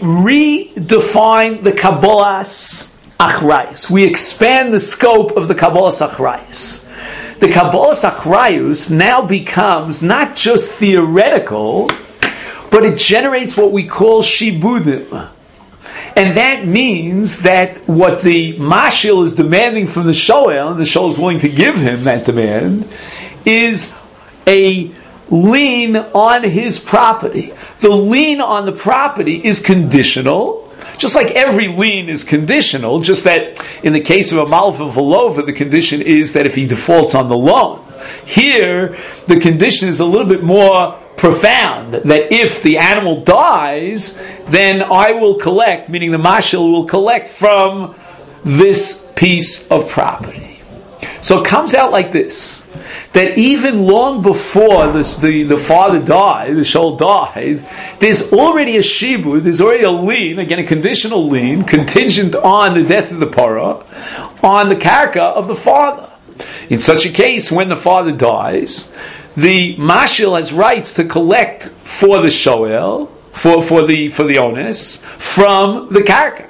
redefine the Kabbalah's achrayus. We expand the scope of the Kabbalah's achrayus. The Kabbalah's achrayus now becomes not just theoretical, but it generates what we call shibudim. And that means that what the mashil is demanding from the shoel, and the shoel is willing to give him that demand, is a lien on his property. The lien on the property is conditional, just like every lien is conditional, just that in the case of a malva velova, the condition is that if he defaults on the loan. Here, the condition is a little bit more profound, that if the animal dies, then I will collect, meaning the mashil will collect from this piece of property. So it comes out like this, that even long before the, the, the father died, the shol died, there's already a shibud, there's already a lien, again a conditional lien, contingent on the death of the parah, on the karka of the father. In such a case, when the father dies, the mashil has rights to collect for the shoel, for, for the for the onus, from the karka.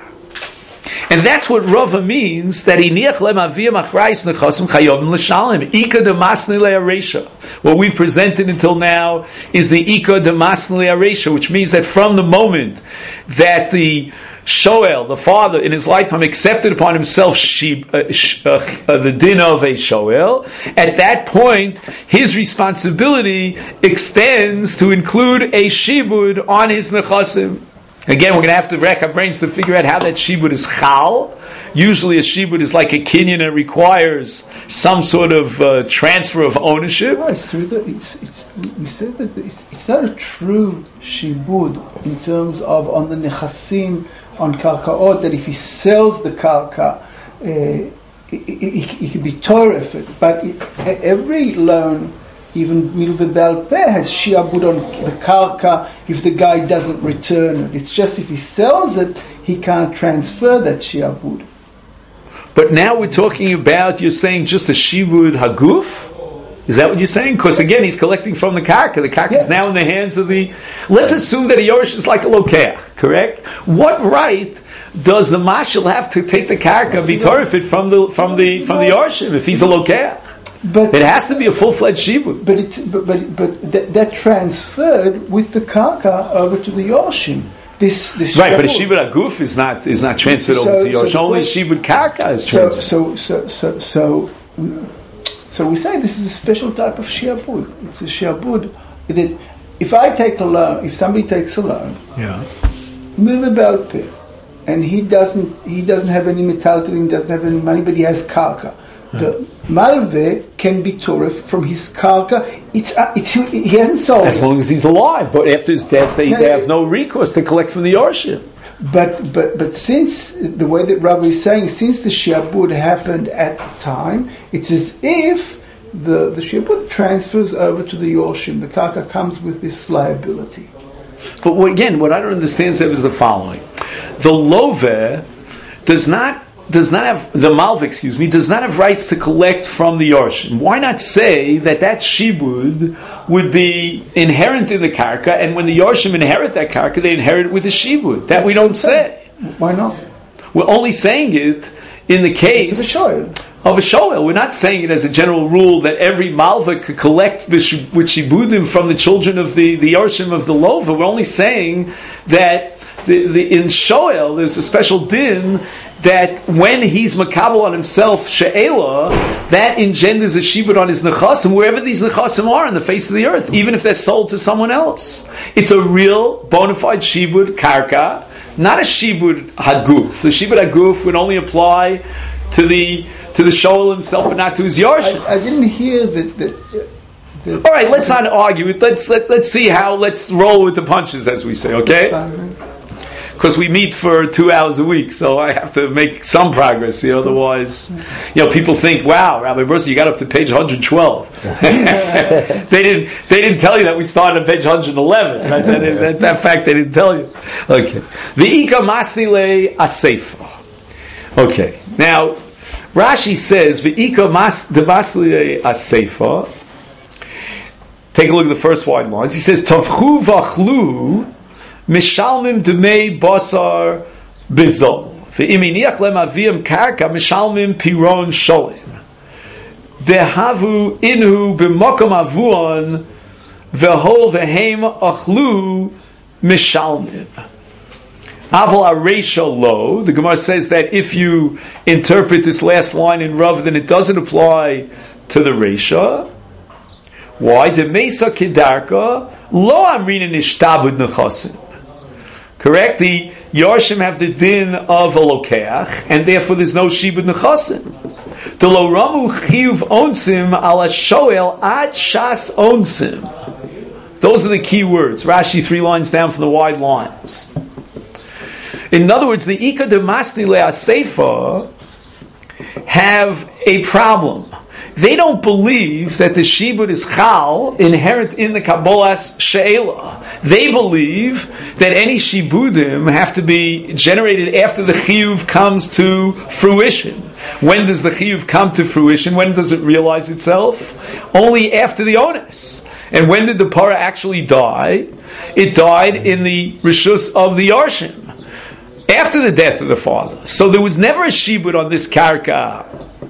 And that's what Rava means, that iniach lem aviyam achrayus nechasim chayovim l'shalem. Ika demasni le'aresha. What we've presented until now is the ika demasni le'aresha, which means that from the moment that the shoel, the father, in his lifetime accepted upon himself she, uh, sh, uh, uh, the din of a shoel, at that point his responsibility extends to include a shibud on his nechasim. Again, we're going to have to rack our brains to figure out how that shibud is chal. Usually a shibud is like a kinyan and requires some sort of uh, transfer of ownership. No, it's true that it's, it's, we said that it's, it's not a true shibud in terms of on the nechasim, on karkaot, that if he sells the karka, uh, it, it, it could be torah. But it, every loan, even milveh bal peh, has shiabud on the karka if the guy doesn't return it. It's just if he sells it, he can't transfer that shiabud. But now we're talking about, you're saying just a shibud haguf? Is that what you're saying? Because again, he's collecting from the karka. The karka Yeah. is now in the hands of the... Let's assume that a Yoresh is like a lokeach, correct? What right does the mashal have to take the karka and be torifit from the from the from the Yorshim if he's a lokeach? But It has to be a full-fledged shibud. but it but but, but that, that transferred with the karka over to the Yorshim. This this Right, but a shibud- shibud aguf is not is not transferred So- over to so Yorshim. the Only question- shibud karka is So transferred. so so so so so we say this is a special type of shiabud. It's a shiabud that if I take a loan, if somebody takes a loan, Yeah. move about pay, and he doesn't he doesn't have any metaltalin, doesn't have any money, but he has karka. The malve can be torif from his karka. It's, uh, it's he hasn't sold. As it. long as he's alive, but after his death, they, No, they it- have no recourse to collect from the Yorshim. But but but since the way that Rabbi is saying, since the shiabud happened at the time, it's as if the the shiabud transfers over to the Yorshim. The karka comes with this liability. But what, again, what I don't understand Zev, is the following: the love does not does not have the malva, excuse me, does not have rights to collect from the Yorshim. Why not say that that shibud would be inherent in the karka, and when the Yorshim inherit that karka, they inherit it with the shibud? That we don't say. Why not? We're only saying it in the case It's a shoel. of a shoel. We're not saying it as a general rule that every malva could collect with shibudim from the children of the, the Yorshim of the Lova. We're only saying that the, the, in shoel there's a special din that when he's makabel on himself she'ela, that engenders a shibud on his nechasim wherever these nechasim are on the face of the earth, even if they're sold to someone else. It's a real bona fide shibud karka, not a shibud haguf. The shibud haguf would only apply to the to the shoel himself, but not to his yarshim. I, I didn't hear that. that, that All right, let's not argue it. Let's let, let's see how. Let's roll with the punches, as we say. Okay. Because we meet for two hours a week, so I have to make some progress. You know, otherwise, you know, people think, "Wow, Rabbi Bursa, you got up to page one hundred twelve." they didn't. They didn't tell you that we started on page one hundred eleven. Right? That, that, that fact they didn't tell you. Okay, the Ika Masnile Aseifa. Okay, now Rashi says the Ika Mas the Masnile Aseifa. Take a look at the first wide lines. He says, "Tavchu v'achlu." Mishalmim demei basar bizol. Ve'iminiach lemavim karka mishalmim piron sholim. Dehavu inhu b'mokom avuon v'hol v'heim achlu mishalmim. Aval areisha lo. The Gemara says that if you interpret this last line in Rav, then it doesn't apply to the reisha. Why? Demesa kedarka lo amrina nishtabud nechasim. Correct? The Yorshim have the din of a lokeach, and therefore there's no shibud nechasim. The lo ramu chiyuv onsim ala shoel ad shas onsim. Those are the key words. Rashi three lines down from the wide lines. In other words, the Ika de Masni Le'aseifa have a problem. They don't believe that the shibud is chal, inherent in the Kabbalas she'ela. They believe that any shibudim have to be generated after the chiyuv comes to fruition. When does the chiyuv come to fruition? When does it realize itself? Only after the onus. And when did the para actually die? It died in the rishus of the Yarshim, after the death of the father. So there was never a shibud on this karka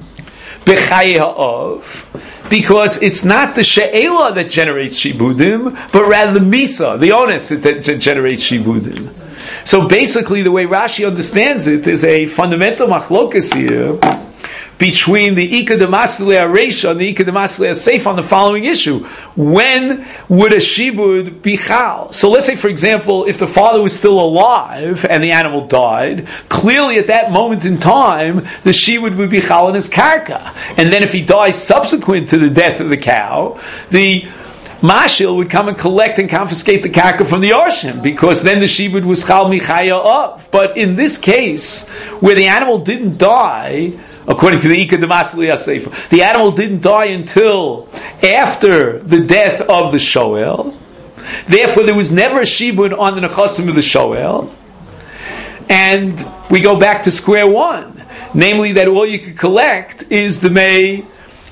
because it's not the she'ela that generates shibudim, but rather the misa, the onus that generates shibudim. So basically, the way Rashi understands it is a fundamental machlokas here between the Ika de Masle Aresha and the Ika de Masle Seif on the following issue. When would a shibud be chal? So let's say, for example, if the father was still alive and the animal died, clearly at that moment in time, the shibud would be chal in his karka. And then if he dies subsequent to the death of the cow, the Mashil would come and collect and confiscate the karka from the Yarshim, because then the shibud was chal michaya of. But in this case, where the animal didn't die, according to the Ika Demasli Aseifa, the animal didn't die until after the death of the Shoel. Therefore, there was never a shibud on the nechasim of the Shoel. And we go back to square one, namely that all you could collect is the May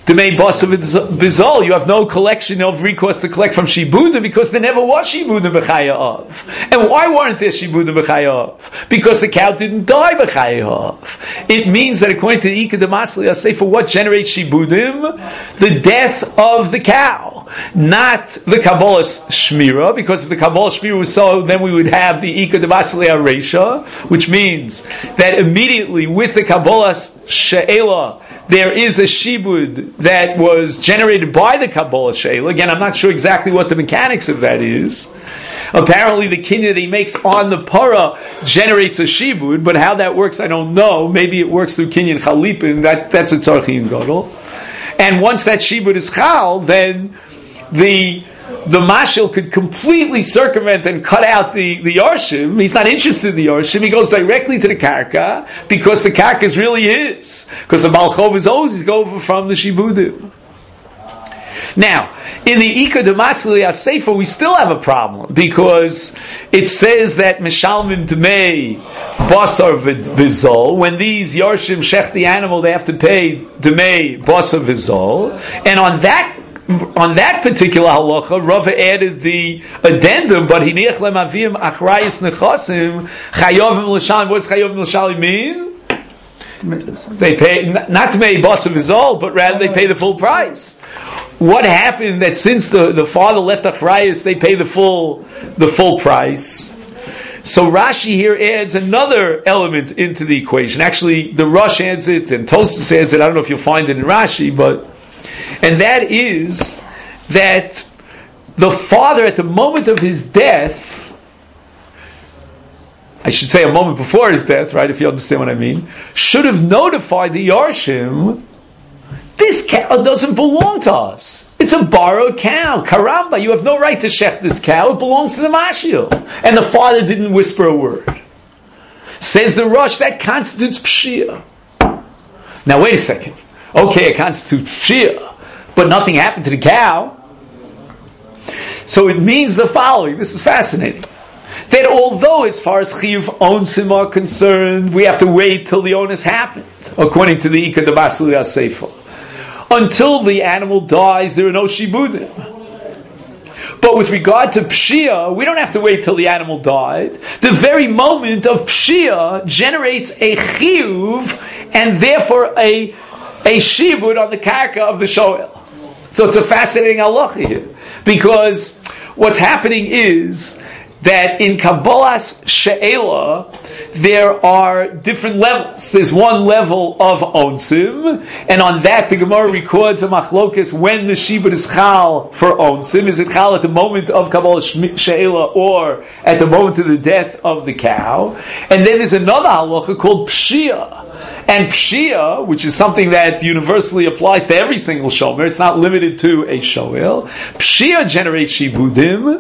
Demei Basav Bizol, you have no collection of recourse to collect from Shibudim because there never was Shibudim B'chayav. And why weren't there Shibudim B'chayav? Because the cow didn't die B'chayav. It means that according to the Ika Demasli, I say for what generates Shibudim? The death of the cow. Not the Kabbalah Shmira, because if the Kabbalah Shmira was so, then we would have the Ika Demasli Aresha, which means that immediately with the Kabbalah She'ela, there is a shibud that was generated by the Kabbalah She'ela. Again, I'm not sure exactly what the mechanics of that is. Apparently the kinyan that he makes on the para generates a shibud, but how that works I don't know. Maybe it works through kinyan chalipin, that, that's a tzarchi gadol. And once that shibud is chal, then the the mashil could completely circumvent and cut out the, the yarshim. He's not interested in the yarshim. He goes directly to the karka because the karka is really his. Because the balchov is always going from the shibudim. Now, in the Ika Demasli Aseifa, we still have a problem because it says that Mishalmim Dmei Basar Vizol, when these Yarshim shech the animal, they have to pay Dmei Basar Vizol, and on that On that particular halacha, Rava added the addendum, but hiniach lemavim achrayis nechasim chayovim l'shalim. What does chayovim l'shalim mean? They pay not to pay basa v'zol, but rather they pay the full price. What happened that since the, the father left achrayis, they pay the full the full price? So Rashi here adds another element into the equation. Actually, the Rosh adds it and Tosfos adds it. I don't know if you'll find it in Rashi, but. And that is that the father, at the moment of his death, I should say a moment before his death, right, if you understand what I mean, should have notified the Yarshim, this cow doesn't belong to us. It's a borrowed cow. Karamba, you have no right to shech this cow. It belongs to the Mashil. And the father didn't whisper a word. Says the Rosh, that constitutes Pshia. Now wait a second. Okay, it constitutes Pshia, but nothing happened to the cow. So it means the following. This is fascinating. That although as far as Chiyuv Onsim are concerned, we have to wait till the onus happened, according to the Ika Demasli Aseifa. Until the animal dies, there are no shibudim. But with regard to Pshia, we don't have to wait till the animal died. The very moment of Pshia generates a Chiyuv, and therefore a a shibud on the karka of the shoel. So it's a fascinating halacha here. Because what's happening is that in Kabbalah's she'ela, there are different levels. There's one level of onsim, and on that the Gemara records a machlokas when the shibud is chal for onsim. Is it chal at the moment of Kabbalah she'ela or at the moment of the death of the cow? And then there's another halacha called pshia. And Pshia, which is something that universally applies to every single shomer, it's not limited to a shoel. Pshia generates shibudim,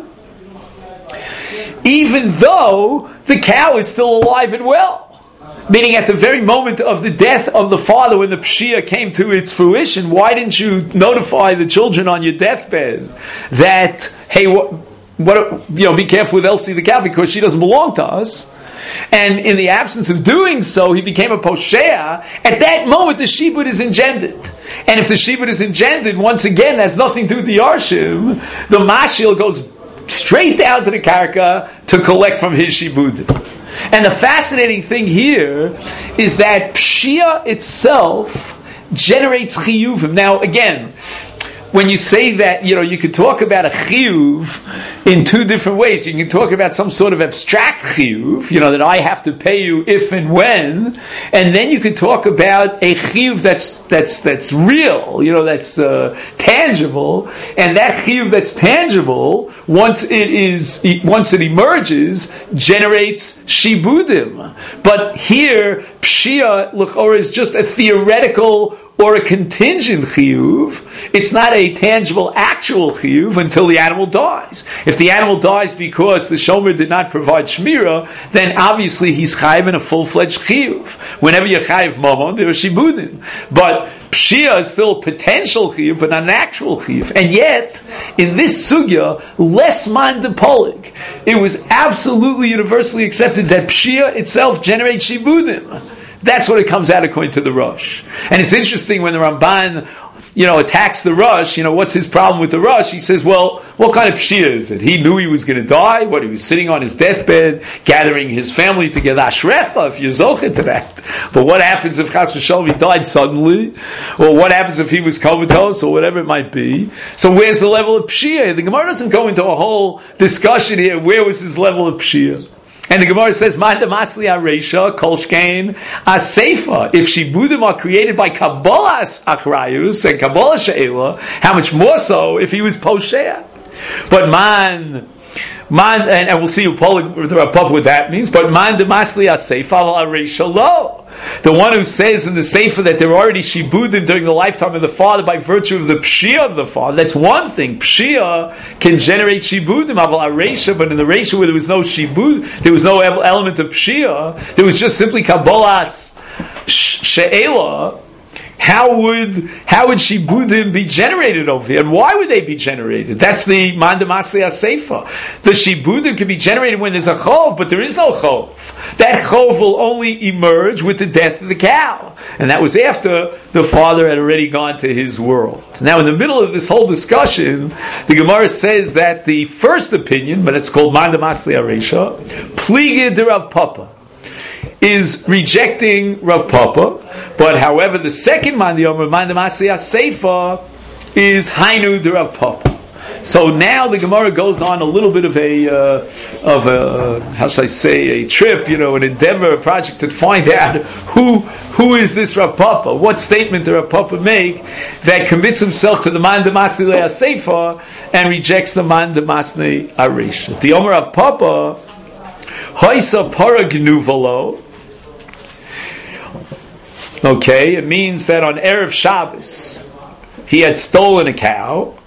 even though the cow is still alive and well. Meaning at the very moment of the death of the father, when the Pshia came to its fruition, why didn't you notify the children on your deathbed that, hey, what, what you know, be careful with Elsie the cow because she doesn't belong to us? And in the absence of doing so, he became a poshea. At that moment, the shibud is engendered. And if the shibud is engendered, once again, has nothing to do with the yarshim, the mashil goes straight down to the karka to collect from his shibud. And the fascinating thing here is that pshia itself generates chiyuvim. Now, again, when you say that, you know, you could talk about a chiyuv in two different ways. You can talk about some sort of abstract chiyuv, you know, that I have to pay you if and when, and then you could talk about a chiyuv that's that's that's real, you know, that's uh, tangible, and that chiyuv that's tangible, once it is once it emerges, generates shibudim. But here, pshia l'chora is just a theoretical or a contingent chiyuv. It's not a tangible, actual chiyuv until the animal dies. If the animal dies because the shomer did not provide shmira, then obviously he's chayiv in a full-fledged chiyuv. Whenever you're chayiv momon, there are shibudim. But pshia is still potential chiyuv, but not an actual chiyuv. And yet, in this sugya, less man de polig, it was absolutely universally accepted that pshia itself generates shibudim. That's what it comes out according to the Rosh. And it's interesting when the Ramban, you know, attacks the Rosh, you know, what's his problem with the Rosh? He says, well, what kind of Pshia is it? He knew he was going to die, what, he was sitting on his deathbed, gathering his family together, Ashrecha, if you're Zocheh to that. But what happens if Chas v'Shalom he died suddenly? Or what happens if he was comatose, or whatever it might be? So where's the level of Pshia? The Gemara doesn't go into a whole discussion here, where was his level of Pshia? And the Gemara says, "Man demasli areisha kolshkein aseifa." If shibudim are created by Kabbalah's achrayus and Kabbalah she'ela, how much more so if he was posheya? But man, man, and, and we'll see what that means. But man demasli aseifa al areisha lo. The one who says in the Sefer that there are already shibudim during the lifetime of the father by virtue of the pshia of the father, that's one thing. Pshia can generate shibudim, aval areisha, but in the reisha where there was no shibud, there was no element of pshia, there was just simply kabbalas she'ela. How would how would shibudim be generated over here? And why would they be generated? That's the man demasli aseifa. The shibudim can be generated when there's a chov, but there is no chov. That chov will only emerge with the death of the cow. And that was after the father had already gone to his world. Now in the middle of this whole discussion, the Gemara says that the first opinion, but it's called man demasli areisha, pligid de Rav Papa, is rejecting Rav Papa, but however the second man, the Omer man demasli aseifa, is hainu de Rav Papa. So now the Gemara goes on a little bit of a uh, of a how should I say a trip, you know, an endeavor, a project to find out who who is this Rav Papa? What statement did Rav Papa make that commits himself to the man demasli aseifa and rejects the man demasli areisha? The Omer Rav Papa, hoisa para gnuvalo. Okay, it means that on Erev Shabbos he had stolen a cow,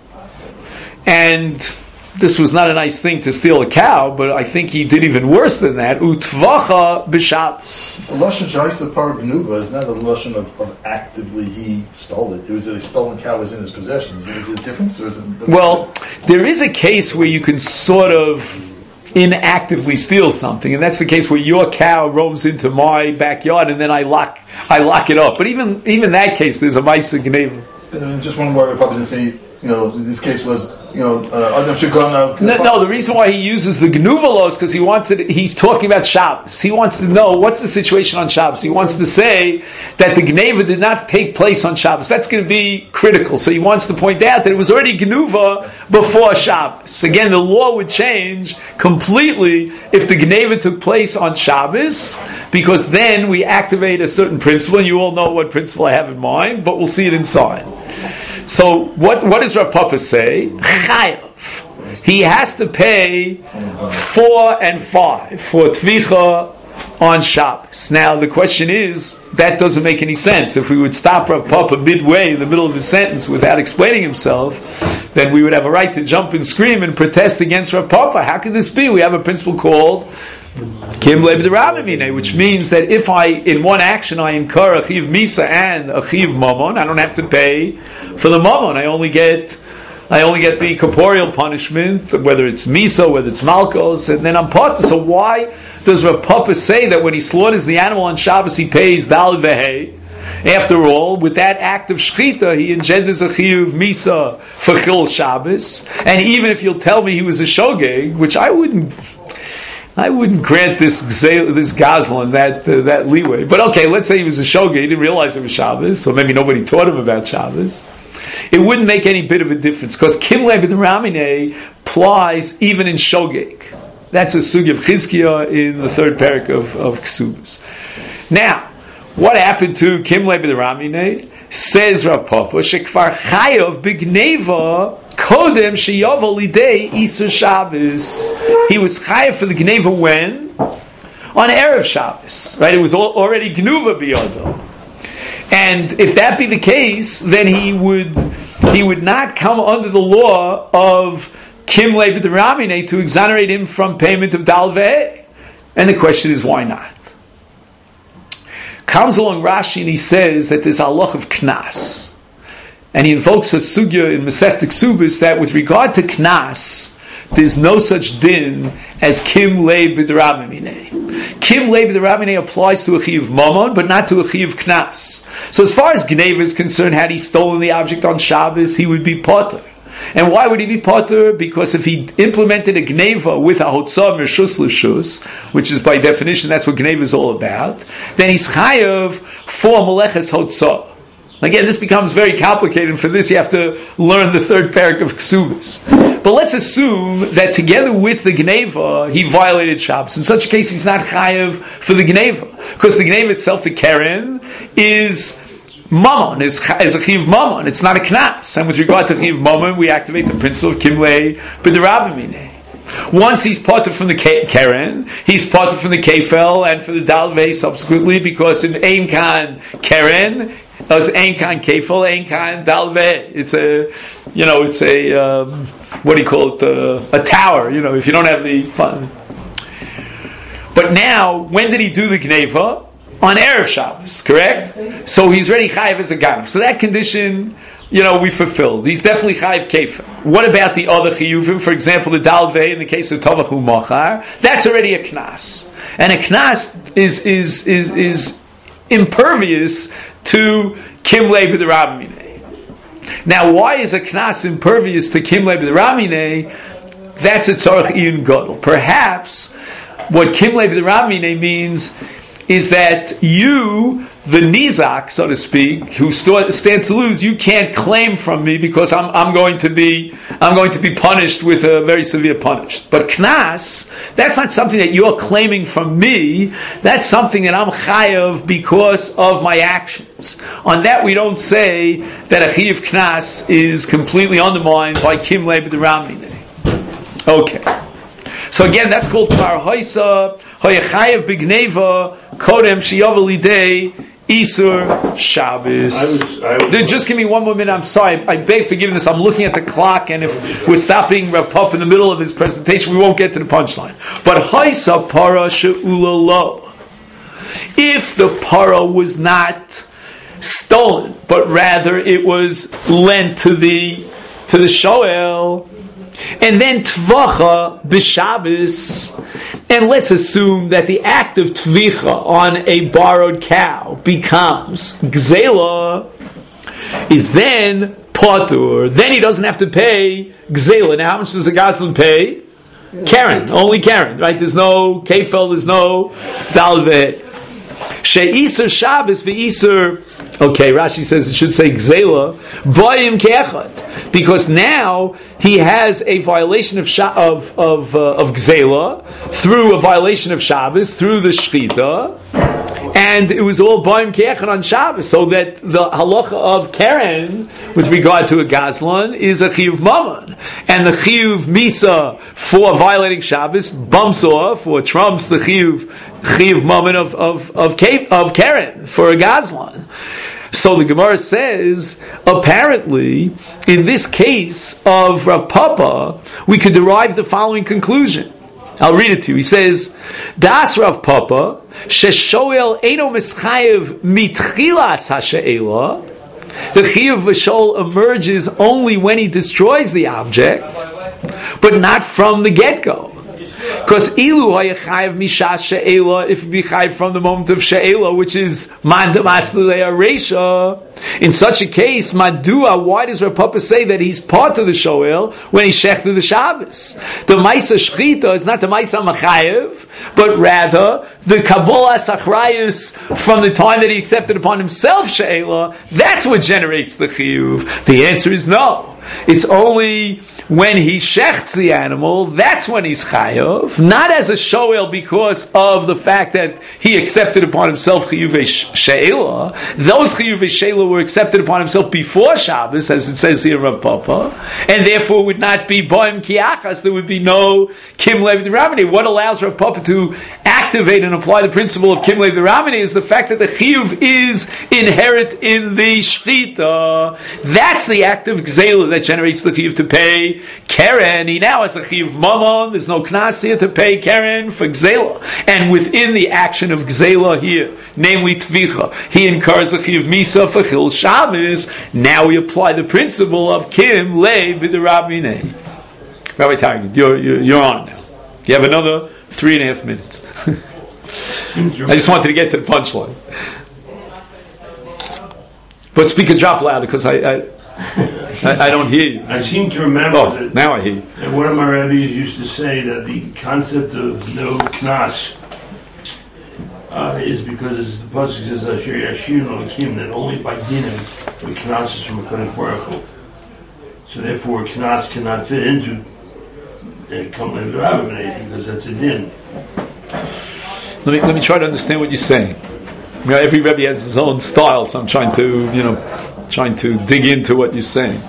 and this was not a nice thing to steal a cow, but I think he did even worse than that. Utvacha b'Shabbos. The lashon sha'isa par gnuva is not a lashon of, of actively he stole it. It was that a stolen cow was in his possession. Is it, is it a difference? Or is it well, there is a case where you can sort of inactively steal something, and that's the case where your cow roams into my backyard and then I lock I lock it up. But even even that case, there's a ma'aser gneva. And just one more, I probably didn't say, you know, this case was, you know, uh, Adam Shekana. No, no, the reason why he uses the Gnuva is because he wanted, he's talking about Shabbos. He wants to know what's the situation on Shabbos. He wants to say that the Gneva did not take place on Shabbos. That's going to be critical. So he wants to point out that it was already Gnuva before Shabbos. Again, the law would change completely if the Gneva took place on Shabbos, because then we activate a certain principle, and you all know what principle I have in mind, but we'll see it inside. So what, what does Rav Papa say? Chayav. He has to pay four and five for tvicha on Shabbos. Now the question is, that doesn't make any sense. If we would stop Rav Papa midway in the middle of his sentence without explaining himself, then we would have a right to jump and scream and protest against Rav Papa. How could this be? We have a principle called Kim Leib D'Rabimine, which means that if I, in one action, I incur a chiv misa and a chiv mamon, I don't have to pay for the mamon. I only get, I only get the corporeal punishment, whether it's misa, whether it's malkos, and then I'm part. So why does Rav Papa say that when he slaughters the animal on Shabbos, he pays dal vehei? After all, with that act of shchita, he engenders a chiyuv misa for chil Shabbos. And even if you'll tell me he was a shogeg, which I wouldn't, I wouldn't grant this this gazlan that uh, that leeway. But okay, let's say he was a shogeg, he didn't realize it was Shabbos, or maybe nobody taught him about Shabbos. It wouldn't make any bit of a difference, because Kim Leib D'Ramine applies even in shogeg. That's a sugi of Chizkiah in the third parak of, of Ksubas. Now, what happened to Kim Leib D'Ramine? Says Rav Papa, Shekvar Chayav B'Gneva Kodem Sheyav Lidei Isur Shabbos. He was chayav for the Gneva when? On Erev Shabbos. Right? It was already Gnuva B'Yodo. And if that be the case, then he would he would not come under the law of Kim Leib D'Ramine to exonerate him from payment of Dal Ve'eh. And the question is, why not? Comes along Rashi and he says that there's a halach of knas, and he invokes a sugya in Masechta Ksubis that with regard to knas, there's no such din as Kim Le B'Derabimine. Kim Le B'Derabimine applies to a Chiyuv Mamon, but not to a Chiyuv Knas. So as far as Gneva is concerned, had he stolen the object on Shabbos, he would be potter. And why would he be potter? Because if he implemented a Gneva with a Hotzah Mershus L'Shus, which is by definition, that's what Gneva is all about, then he's Chayav for Meleches Hotzah. Again, this becomes very complicated, and for this you have to learn the third parak of Ksubis. But let's assume that together with the Gneva, he violated Shabbos. In such a case, he's not Chayav for the Gneva. Because the Gneva itself, the Keren, is Mammon, is, is a Chiv Mammon. It's not a Knas. And with regard to Chiv Mammon, we activate the principle of Kimlei B'Derabimine. Once he's parted from the Keren, he's parted from the Kefel and for the Dalvei subsequently, because in Ein Kan Keren, as Ein Kan Kefel, Ein Kan Dalvei. It's a, you know, it's a, um, what do you call it, uh, a tower, you know, if you don't have the fun. But now, when did he do the Gneva? On Erev Shabbos, correct? So he's already Chayiv as a Ganav. So that condition, you know, we fulfilled. He's definitely Chayiv Kefel. What about the other Chiyuvim? For example, the Dalvei, in the case of Tavachu Machar, that's already a Knas. And a Knas is, is, is, is impervious to Kimlei B'Derabimine. Now, why is a Knas impervious to Kimlei B'Derabimine? That's a Tzarech Iyun Gadol. Perhaps what Kimlei B'Derabimine means is that you, the Nizak, so to speak, who st- stand to lose, you can't claim from me because I'm, I'm going to be I'm going to be punished with a very severe punishment. But Knas, that's not something that you're claiming from me. That's something that I'm chayav because of my actions. On that, we don't say that a chiyuv Knas is completely undermined by Kimlei B'Derabimine. Okay. So again, that's called Par Hoysa Hoyachayev B'Gneva Kodem Shiyav Lidei Isur Shabbos. I was, I was, Just give me one more minute. I'm sorry. I beg forgiveness. I'm looking at the clock, and if we're stopping Rav Puff in the middle of his presentation, we won't get to the punchline. But Hoysa Para She'ula Lo. If the para was not stolen, but rather it was lent to the to the shoel. And then tvacha b'Shabbos, and let's assume that the act of tvicha on a borrowed cow becomes gzela, is then patur. Then he doesn't have to pay gzela. Now, how much does a gazlan pay? Karen, only Karen, right? There's no kefel, there's no dalveh. She'isur Shabbos v'isur. Okay, Rashi says it should say gzela boyim ke'echad, because now he has a violation of Sha- of of, uh, of gzela through a violation of Shabbos through the shchita, and it was all boyim ke'echad on Shabbos, so that the halacha of Keren with regard to a gazlan is a chiyuv mammon, and the chiyuv misa for violating Shabbos bumps off or trumps the chiyuv chiyuv mammon of of of, of Keren for a gazlan. So the Gemara says, apparently, in this case of Rav Papa, we could derive the following conclusion. I'll read it to you. He says, Das Rav Papa, Sheshoel Eino Mischayev Mitchilas HaShe'ela. The Chiyuv V'Shol emerges only when he destroys the object, but not from the get-go. Because ilu hayachayev mishas she'ela, if it be chayev from the moment of she'ela, which is man demasleya reisha, in such a case, madua, why does Rav Papa say that he's part of the shoel when he shechted the Shabbos? The maisa shchita is not the maisa machayev, but rather the kabbalah sachrayus from the time that he accepted upon himself she'ela. That's what generates the chiyuv. The answer is no. It's only when he shechts the animal, that's when he's chayav, not as a shoel because of the fact that he accepted upon himself chiyuvei she'ela. Those chiyuvei she'ela were accepted upon himself before Shabbos, as it says here in Rav Papa, and therefore would not be boim kiachas. There would be no kimlei b'Derabimine. What allows Rav Papa to activate and apply the principle of kimlei b'Derabimine is the fact that the chiyuv is inherent in the shchita. That's the act of gzela that generates the chiyuv to pay Keren. He now has a chiyuv mammon. There's no knas here to pay Keren for gzela. And within the action of gzela here, namely tvicha, he incurs a chiyuv misa for chil Shabbos. Now we apply the principle of kim le b'Derabimine. Rabbi Targum, you're, you're, you're on now. You have another three and a half minutes. I just wanted to get to the punchline. But speak a drop louder because I, I, I I don't hear you. I seem to remember Oh, that, now I hear you. that one of my rabbis used to say that the concept of no knas uh, is because the pasuk says Asher Yashir Elokim, that only by dinim the knas is from HaKadosh Baruch Hu. So therefore, knas cannot fit into a company of Rabbinate because that's a din. Let me let me try to understand what you're saying. You know, every Rebbe has his own style, so I'm trying to, you know, trying to dig into what you're saying.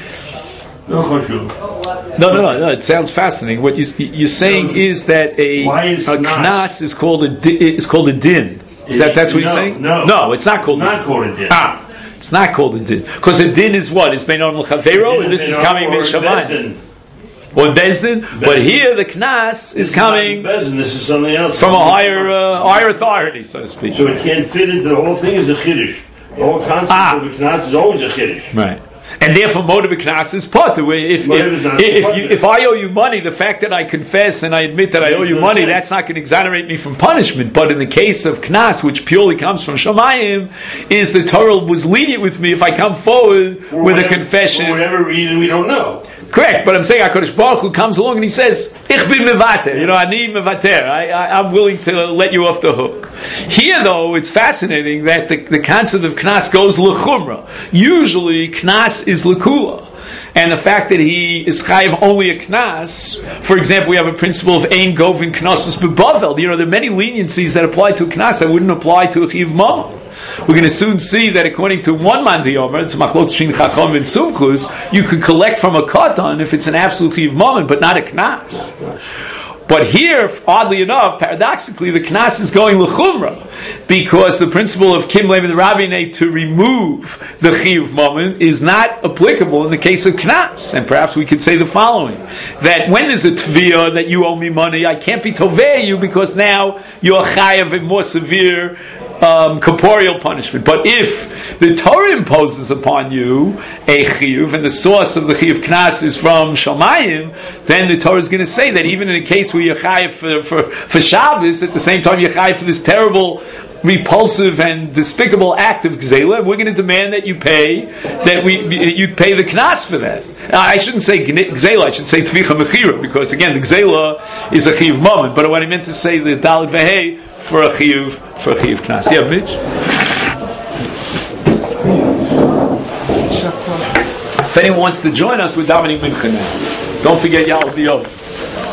No, chashuv. No, no, no, no. It sounds fascinating. What you, you're saying no, is that a, why is a knas? knas is called a di, is called a din. Is that that's what no, you're saying? No, no, it's not called. It's a not called a din. Ah, it's not called a din because a din is what? It's Beinon l'Chavero, and this is coming min Shamayim. Or Bezdin, Bezdin, but here the Knas is coming Bezdin, this is something else. From a higher uh, higher authority, so to speak. So it can't fit into the whole thing is a Chiddush. The whole concept ah. of a Knas is always a Chiddush. Right. And therefore, motive Knas is potter. If, if, if, if, you, if I owe you money, the fact that I confess and I admit that I owe you money, that's not going to exonerate me from punishment. But in the case of Knas, which purely comes from Shamayim, is the Torah was lenient with me if I come forward for with whatever, a confession. For whatever reason we don't know. Correct, but I'm saying HaKadosh Baruch Hu comes along and he says, Ich bin mevater, you know, I need mevater, I, I, I'm willing to let you off the hook. Here, though, it's fascinating that the, the concept of Knas goes l'chumra. Usually, Knas is l'kula. And the fact that he is chayiv only a knas, for example, we have a principle of ein govin knossos bebavel. You know, there are many leniencies that apply to a knas that wouldn't apply to a chiv mama. We're going to soon see that according to one man diyomer, it's machlok shin chacham and sumchus, you could collect from a katan if it's an absolute chiv mama, but not a knas. But here, oddly enough, paradoxically, the knas is going l'chumra because the principle of kim lev and rabbinate to remove the chiyuv moment is not applicable in the case of knas. And perhaps we could say the following: that when there's a tviyah that you owe me money, I can't be tovei you because now you're chayav in more severe um, corporeal punishment. But if the Torah imposes upon you a chiyuv and the source of the chiyuv knas is from Shamayim, then the Torah is going to say that even in a case where you're chayav for, for, for Shabbos, at the same time you're chayav for this terrible, repulsive and despicable act of gzela, we're going to demand that you pay that we you pay the knas for that. I shouldn't say gzela, I should say tvicha mechira, because again the gzela is a chiyuv moment. But what I meant to say the dalet vehei for a chiyuv for a chiyuv knas. Yeah, Mitch. If anyone wants to join us, we're davening mincha now. Don't forget Yal Diov.